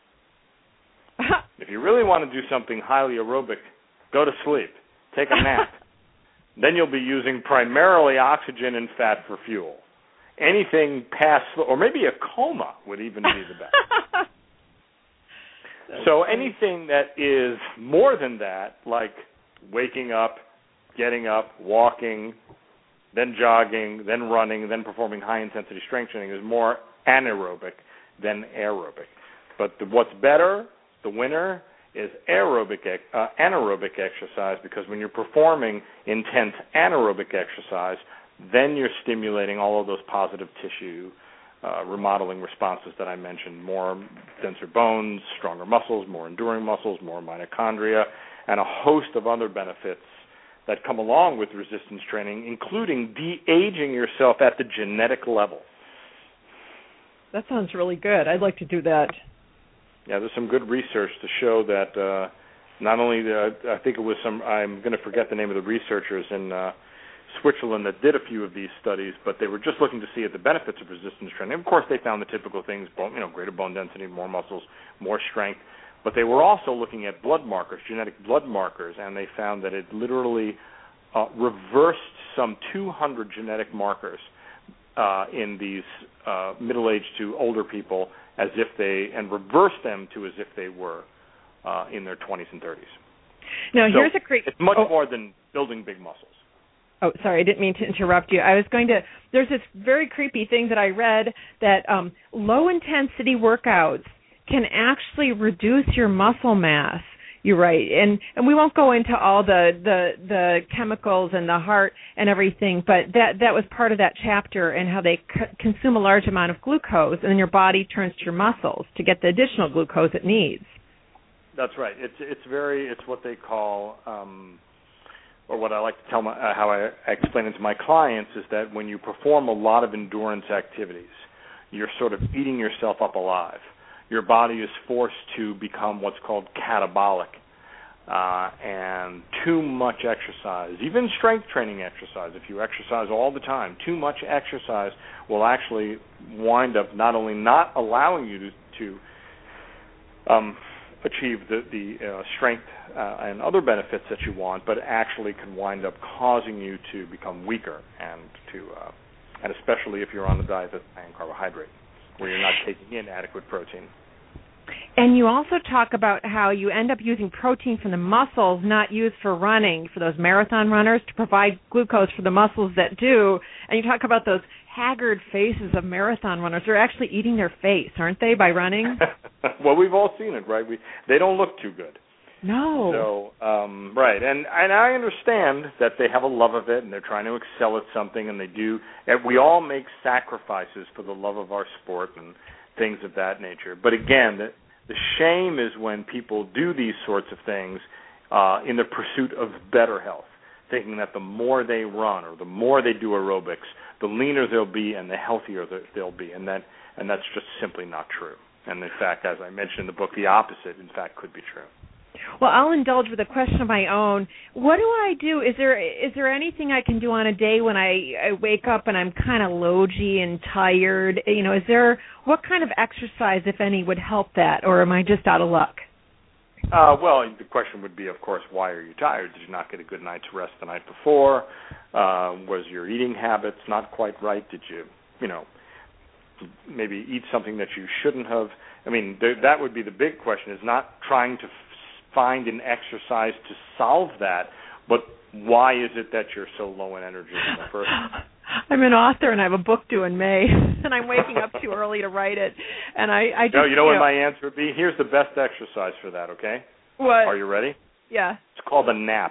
If you really want to do something highly aerobic, go to sleep. Take a nap. Then you'll be using primarily oxygen and fat for fuel. Anything past, or maybe a coma would even be the best. So anything that is more than that, like waking up, getting up, walking, then jogging, then running, then performing high-intensity strength training is more anaerobic than aerobic. But the, what's better, the winner, is aerobic, uh, anaerobic exercise, because when you're performing intense anaerobic exercise, then you're stimulating all of those positive tissue uh, remodeling responses that I mentioned, more denser bones, stronger muscles, more enduring muscles, more mitochondria, and a host of other benefits that come along with resistance training, including de-aging yourself at the genetic level. That sounds really good. I'd like to do that. Yeah, there's some good research to show that uh, not only, the, I think it was some, I'm going to forget the name of the researchers in uh, Switzerland that did a few of these studies, but they were just looking to see at the benefits of resistance training. Of course, they found the typical things, bone, you know, greater bone density, more muscles, more strength, but they were also looking at blood markers, genetic blood markers, and they found that it literally uh, reversed some two hundred genetic markers uh, in these uh, middle-aged to older people as if they, and reversed them to as if they were uh, in their twenties and thirties. Now, so here's a great... It's much oh. more than building big muscles. Oh, sorry, I didn't mean to interrupt you. I was going to, there's this very creepy thing that I read that um, low-intensity workouts can actually reduce your muscle mass. You're right, and and we won't go into all the, the the chemicals and the heart and everything, but that that was part of that chapter, and how they c- consume a large amount of glucose, and then your body turns to your muscles to get the additional glucose it needs. That's right. It's it's very it's what they call, um, or what I like to tell my uh, how I explain it to my clients is that when you perform a lot of endurance activities, you're sort of eating yourself up alive. Your body is forced to become what's called catabolic, uh, and too much exercise, even strength training exercise, if you exercise all the time, too much exercise will actually wind up not only not allowing you to, to um, achieve the, the uh, strength uh, and other benefits that you want, but actually can wind up causing you to become weaker, and to uh, and especially if you're on a diet that's high in carbohydrate, where you're not taking in adequate protein. And you also talk about how you end up using protein from the muscles not used for running, for those marathon runners, to provide glucose for the muscles that do. And you talk about those haggard faces of marathon runners. They're actually eating their face, aren't they, by running? Well, we've all seen it, right? We They don't look too good. No. So, um, right, and and I understand that they have a love of it, and they're trying to excel at something, and they do. And we all make sacrifices for the love of our sport and things of that nature. But again, the, the shame is when people do these sorts of things uh, in the pursuit of better health, thinking that the more they run or the more they do aerobics, the leaner they'll be and the healthier they'll be, and that and that's just simply not true. And in fact, as I mentioned in the book, the opposite, in fact, could be true. Well, I'll indulge with a question of my own. What do I do? Is there is there anything I can do on a day when I, I wake up and I'm kind of logy and tired? You know, is there what kind of exercise, if any, would help that, or am I just out of luck? Uh, well, the question would be, of course, why are you tired? Did you not get a good night's rest the night before? Uh, was your eating habits not quite right? Did you, you know, maybe eat something that you shouldn't have? I mean, th- that would be the big question, is not trying to f- find an exercise to solve that, but why is it that you're so low in energy in the first place? I'm an author, and I have a book due in May, and I'm waking up too early to write it. And I, I just, no, you know you what know, my answer would be? Here's the best exercise for that, okay? What? Are you ready? Yeah. It's called a nap.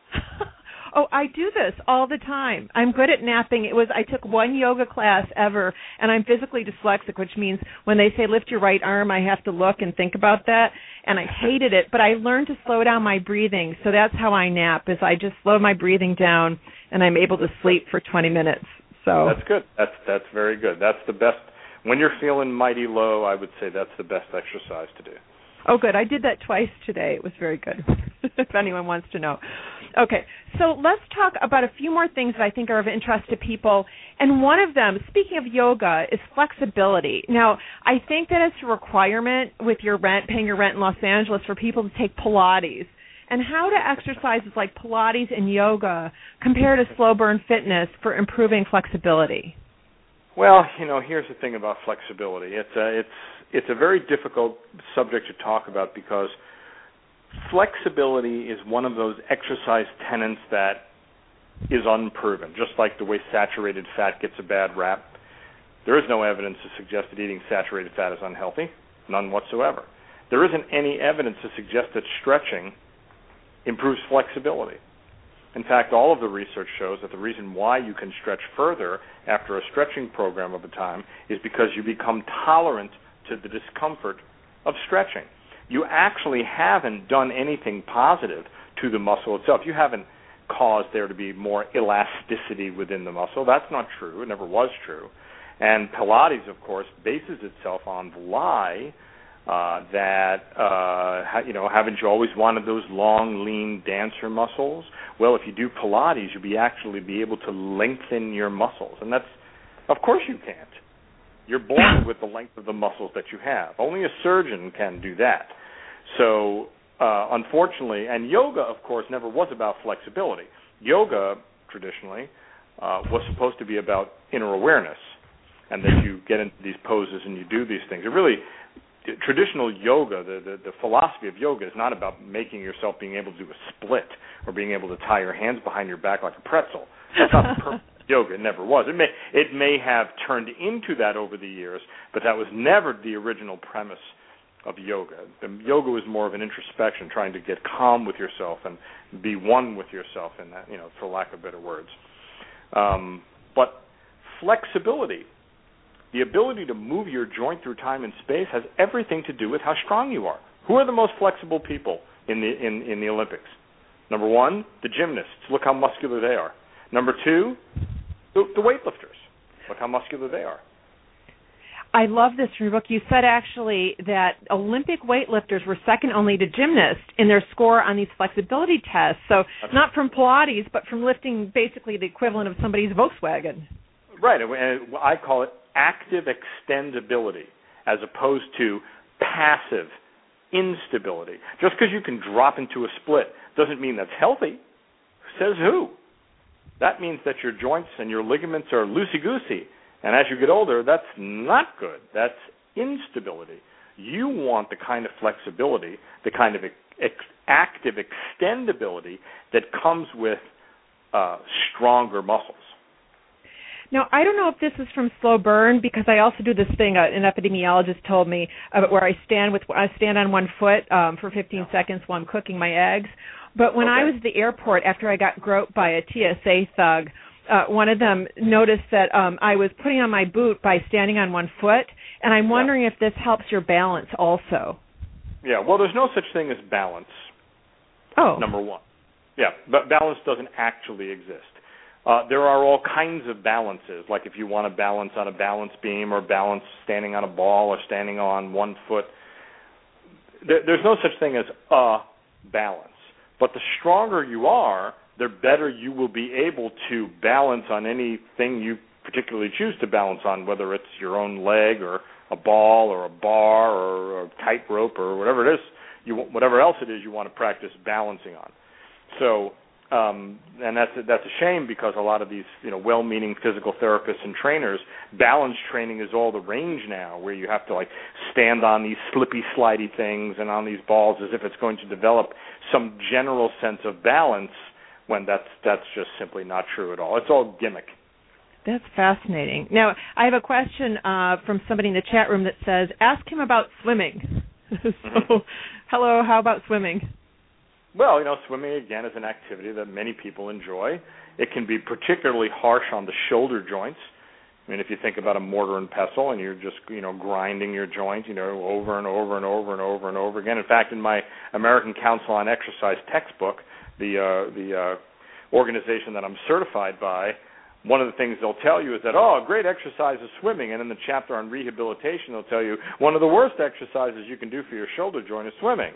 Oh, I do this all the time. I'm good at napping. It was I took one yoga class ever, and I'm physically dyslexic, which means when they say lift your right arm, I have to look and think about that, and I hated it. But I learned to slow down my breathing, so that's how I nap, is I just slow my breathing down, and I'm able to sleep for twenty minutes. So That's good. That's that's very good. That's the best. When you're feeling mighty low, I would say that's the best exercise to do. Oh, good. I did that twice today. It was very good, if anyone wants to know. Okay, so let's talk about a few more things that I think are of interest to people. And one of them, speaking of yoga, is flexibility. Now, I think that it's a requirement with your rent, paying your rent in Los Angeles, for people to take Pilates. And how do exercises like Pilates and yoga compare to slow burn fitness for improving flexibility? Well, you know, here's the thing about flexibility. It's a, it's it's a very difficult subject to talk about, because flexibility is one of those exercise tenets that is unproven, just like the way saturated fat gets a bad rap. There is no evidence to suggest that eating saturated fat is unhealthy, none whatsoever. There isn't any evidence to suggest that stretching improves flexibility. In fact, all of the research shows that the reason why you can stretch further after a stretching program of a time is because you become tolerant to the discomfort of stretching. You actually haven't done anything positive to the muscle itself. You haven't caused there to be more elasticity within the muscle. That's not true. It never was true. And Pilates, of course, bases itself on the lie uh, that, uh, ha- you know, haven't you always wanted those long, lean dancer muscles? Well, if you do Pilates, you'll be actually be able to lengthen your muscles. And that's, of course you can't. You're born with the length of the muscles that you have. Only a surgeon can do that. So, uh, unfortunately, and yoga, of course, never was about flexibility. Yoga, traditionally, uh, was supposed to be about inner awareness, and that you get into these poses and you do these things. It really, traditional yoga, the, the, the philosophy of yoga is not about making yourself being able to do a split or being able to tie your hands behind your back like a pretzel. That's not the purpose of yoga. It never was. It may, it may have turned into that over the years, but that was never the original premise of yoga. The yoga is more of an introspection, trying to get calm with yourself and be one with yourself in that, you know, for lack of better words. Um, but flexibility, the ability to move your joint through time and space, has everything to do with how strong you are. Who are the most flexible people in the in, in the Olympics? Number one, the gymnasts. Look how muscular they are. Number two, the, the weightlifters. Look how muscular they are. I love this from your book. You said actually that Olympic weightlifters were second only to gymnasts in their score on these flexibility tests. So That's not from Pilates, but from lifting basically the equivalent of somebody's Volkswagen. Right. And I call it active extendability as opposed to passive instability. Just because you can drop into a split doesn't mean that's healthy. Says who? That means that your joints and your ligaments are loosey-goosey. And as you get older, that's not good. That's instability. You want the kind of flexibility, the kind of ex- active extendability that comes with uh, stronger muscles. Now, I don't know if this is from slow burn, because I also do this thing, uh, an epidemiologist told me, uh, where I stand with I stand on one foot um, for fifteen yeah. seconds while I'm cooking my eggs. But when okay. I was at the airport after I got groped by a T S A thug, uh, one of them noticed that um, I was putting on my boot by standing on one foot, and I'm wondering yeah. if this helps your balance also. Yeah, well, there's no such thing as balance, oh. number one. Yeah, but balance doesn't actually exist. Uh, there are all kinds of balances, like if you want to balance on a balance beam or balance standing on a ball or standing on one foot. There, there's no such thing as a balance. But the stronger you are, the better you will be able to balance on anything you particularly choose to balance on, whether it's your own leg or a ball or a bar or a tightrope or whatever it is, you whatever else it is you want to practice balancing on. So. Um, and that's a, that's a shame, because a lot of these, you know, well-meaning physical therapists and trainers, balance training is all the rage now, where you have to like stand on these slippy, slidey things and on these balls as if it's going to develop some general sense of balance, when that's that's just simply not true at all. It's all gimmick. That's fascinating. Now, I have a question uh, from somebody in the chat room that says, ask him about swimming. so, mm-hmm. Hello, how about swimming? Well, you know, swimming, again, is an activity that many people enjoy. It can be particularly harsh on the shoulder joints. I mean, if you think about a mortar and pestle and you're just, you know, grinding your joint, you know, over and over and over and over and over again. In fact, in my American Council on Exercise textbook, the uh, the uh, organization that I'm certified by, one of the things they'll tell you is that, oh, a great exercise is swimming. And in the chapter on rehabilitation, they'll tell you one of the worst exercises you can do for your shoulder joint is swimming.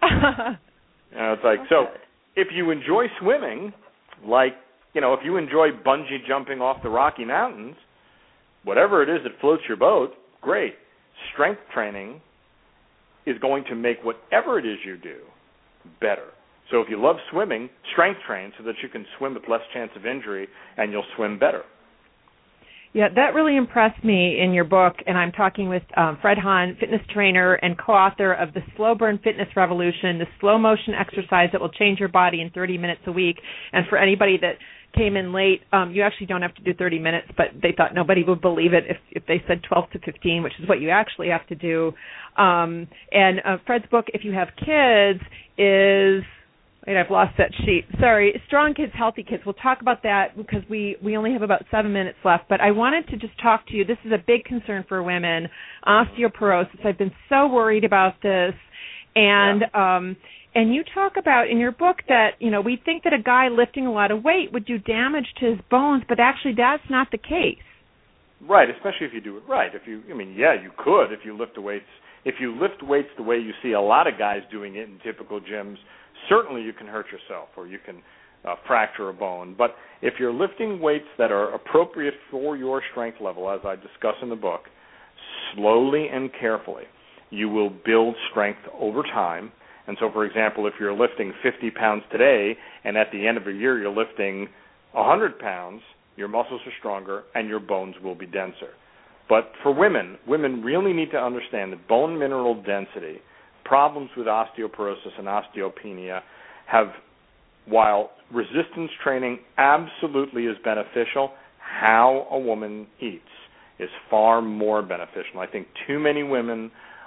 You know, it's like, okay. So if you enjoy swimming, like, you know, if you enjoy bungee jumping off the Rocky Mountains, whatever it is that floats your boat, great. Strength training is going to make whatever it is you do better. So if you love swimming, strength train so that you can swim with less chance of injury and you'll swim better. Yeah, that really impressed me in your book, and I'm talking with um, Fred Hahn, fitness trainer and co-author of The Slow Burn Fitness Revolution, the slow motion exercise that will change your body in thirty minutes a week. And for anybody that came in late, um, you actually don't have to do thirty minutes, but they thought nobody would believe it if, if they said twelve to fifteen, which is what you actually have to do. Um, and uh, Fred's book, if you have kids, is... Wait, I've lost that sheet. Sorry. Strong Kids, Healthy Kids. We'll talk about that because we, we only have about seven minutes left. But I wanted to just talk to you. This is a big concern for women, osteoporosis. I've been so worried about this. And yeah. um, and you talk about in your book that, you know, we think that a guy lifting a lot of weight would do damage to his bones, but actually that's not the case. Right, especially if you do it right. If you, I mean, yeah, you could if you lift the weights. If you lift weights the way you see a lot of guys doing it in typical gyms, certainly you can hurt yourself or you can uh, fracture a bone. But if you're lifting weights that are appropriate for your strength level, as I discuss in the book, slowly and carefully, you will build strength over time. And so, for example, if you're lifting fifty pounds today and at the end of a year you're lifting one hundred pounds, your muscles are stronger and your bones will be denser. But for women, women really need to understand that bone mineral density, problems with osteoporosis and osteopenia have, while resistance training absolutely is beneficial, how a woman eats is far more beneficial. I think too many women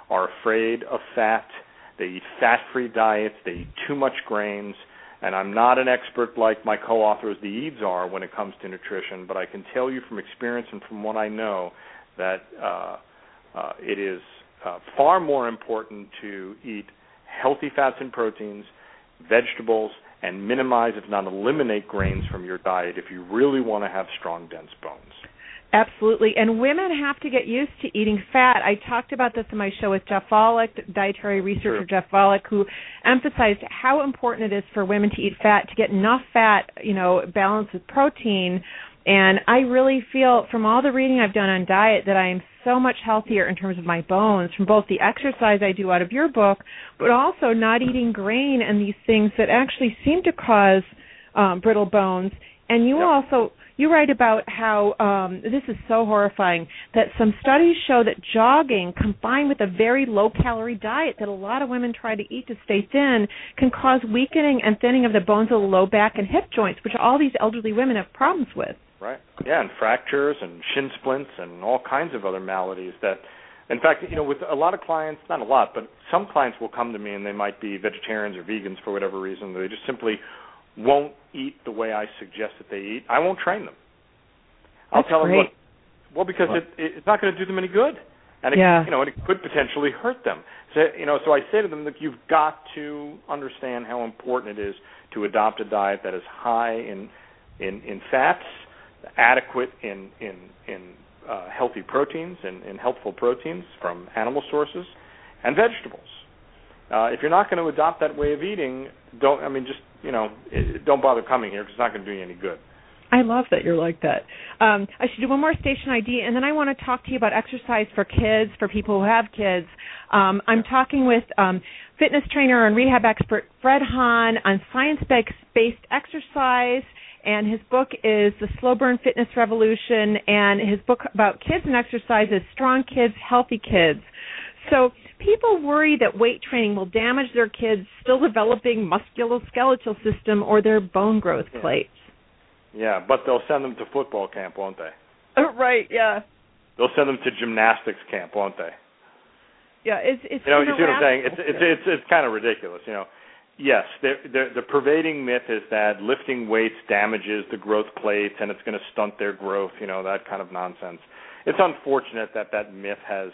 are afraid of fat. They eat fat-free diets. They eat too much grains. And I'm not an expert like my co-authors, the Eads, are when it comes to nutrition, but I can tell you from experience and from what I know that uh, uh, it is uh, far more important to eat healthy fats and proteins, vegetables, and minimize, if not eliminate, grains from your diet if you really want to have strong, dense bones. Absolutely. And women have to get used to eating fat. I talked about this in my show with Jeff Volek, dietary researcher Sure. Jeff Volek, who emphasized how important it is for women to eat fat, to get enough fat, you know, balanced with protein. And I really feel from all the reading I've done on diet that I am so much healthier in terms of my bones from both the exercise I do out of your book, but also not eating grain and these things that actually seem to cause um, brittle bones. And you Yep. also... You write about how, um, this is so horrifying, that some studies show that jogging combined with a very low-calorie diet that a lot of women try to eat to stay thin can cause weakening and thinning of the bones of the low back and hip joints, which all these elderly women have problems with. Right. Yeah, and fractures and shin splints and all kinds of other maladies that, in fact, you know, with a lot of clients, not a lot, but some clients will come to me and they might be vegetarians or vegans for whatever reason. They just simply won't eat the way I suggest that they eat. I won't train them. I'll That's tell great. them, look, well, because it, it, it's not going to do them any good, and it, Yeah. you know, and it could potentially hurt them. So, you know, so I say to them, look, you've got to understand how important it is to adopt a diet that is high in in, in fats, adequate in in in uh, healthy proteins and, and helpful proteins from animal sources, and vegetables. Uh, if you're not going to adopt that way of eating, don't. I mean, just you know, it, don't bother coming here because it's not going to do you any good. I love that you're like that. Um, I should do one more station I D, and then I want to talk to you about exercise for kids, for people who have kids. Um, I'm talking with um, fitness trainer and rehab expert Fred Hahn on science-based exercise, and his book is The Slow Burn Fitness Revolution, and his book about kids and exercise is Strong Kids, Healthy Kids. So people worry that weight training will damage their kids' still developing musculoskeletal system or their bone growth plates. Yeah, but they'll send them to football camp, won't they? Oh, right, yeah. They'll send them to gymnastics camp, won't they? Yeah, it's it's you know, you see what I'm saying? irrational. It's it's it's, it's kind of ridiculous, you know. Yes, the, the the pervading myth is that lifting weights damages the growth plates and it's going to stunt their growth, you know, that kind of nonsense. It's unfortunate that that myth has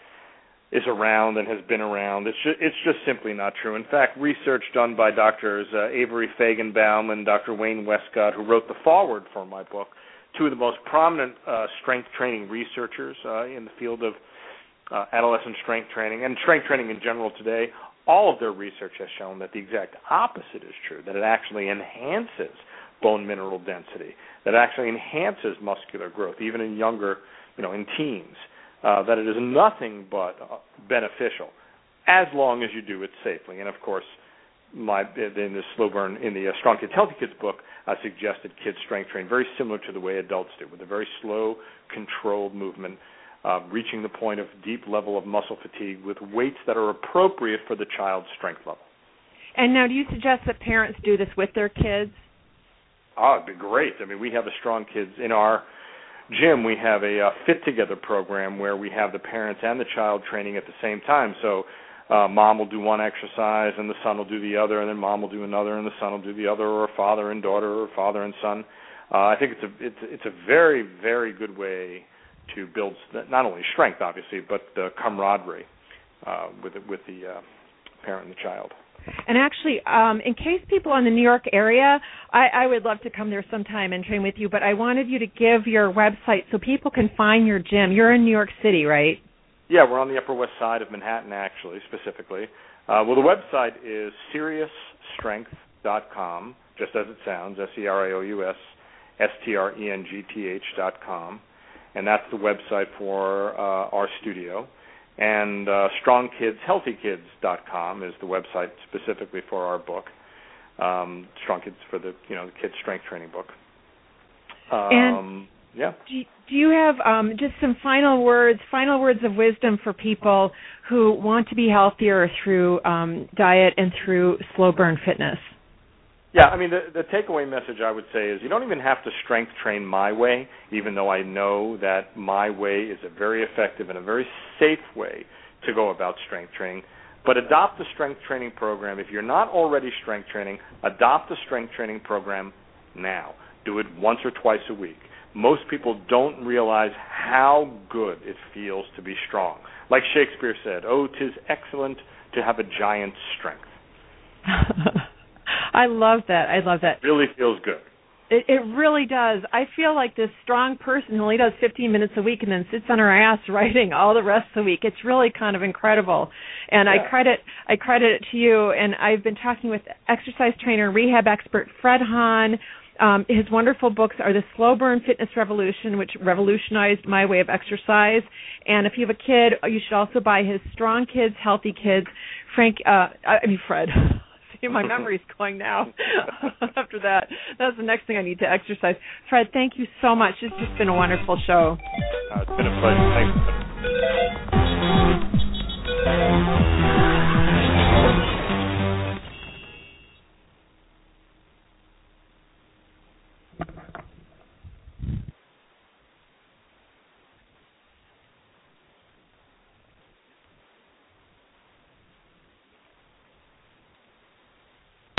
is around and has been around. It's just, it's just simply not true. In fact, research done by Doctors uh, Avery Feigenbaum and Doctor Wayne Westcott, who wrote the foreword for my book, two of the most prominent uh, strength training researchers uh, in the field of uh, adolescent strength training and strength training in general today, all of their research has shown that the exact opposite is true, that it actually enhances bone mineral density, that it actually enhances muscular growth, even in younger, you know, in teens. Uh, that it is nothing but uh, beneficial, as long as you do it safely. And of course, my in the slow burn in the uh, Strong Kids, Healthy Kids book, I suggested kids strength train very similar to the way adults do, with a very slow, controlled movement, uh, reaching the point of deep level of muscle fatigue with weights that are appropriate for the child's strength level. And now, do you suggest that parents do this with their kids? Oh, it'd be great. I mean, we have a Strong Kids in our gym. We have a uh, Fit Together program where we have the parents and the child training at the same time. So uh, mom will do one exercise and the son will do the other, and then mom will do another and the son will do the other, or father and daughter, or father and son. Uh, I think it's a it's it's a very very good way to build not only strength, obviously, but uh, camaraderie uh, with the, with the uh, parent and the child. And actually, um, in case people in the New York area, I, I would love to come there sometime and train with you, but I wanted you to give your website so people can find your gym. You're in New York City, right? Yeah, we're on the Upper West Side of Manhattan, actually, specifically. Uh, well, the website is serious strength dot com, just as it sounds, S E R I O U S S T R E N G T H dot com, and that's the website for uh, our studio. And uh, strong kids healthy kids dot com is the website specifically for our book. Um, Strong Kids for the you know the kids strength training book. Um, and yeah. Do you, do you have um, just some final words, final words of wisdom for people who want to be healthier through um, diet and through slow burn fitness? Yeah, I mean, the, the takeaway message I would say is you don't even have to strength train my way, even though I know that my way is a very effective and a very safe way to go about strength training. But adopt the strength training program. If you're not already strength training, adopt the strength training program now. Do it once or twice a week. Most people don't realize how good it feels to be strong. Like Shakespeare said, "Oh, 'tis excellent to have a giant's strength." I love that. I love that. It really feels good. It, it really does. I feel like this strong person who only does fifteen minutes a week and then sits on her ass writing all the rest of the week. It's really kind of incredible. And yeah. I credit I credit it to you. And I've been talking with exercise trainer and rehab expert Fred Hahn. Um, his wonderful books are The Slow Burn Fitness Revolution, which revolutionized my way of exercise. And if you have a kid, you should also buy his Strong Kids, Healthy Kids. Frank, uh, I mean Fred. See, my memory's going now. After that, that's the next thing I need to exercise. Fred, thank you so much. It's just been a wonderful show. Uh, it's been a pleasure. Thanks.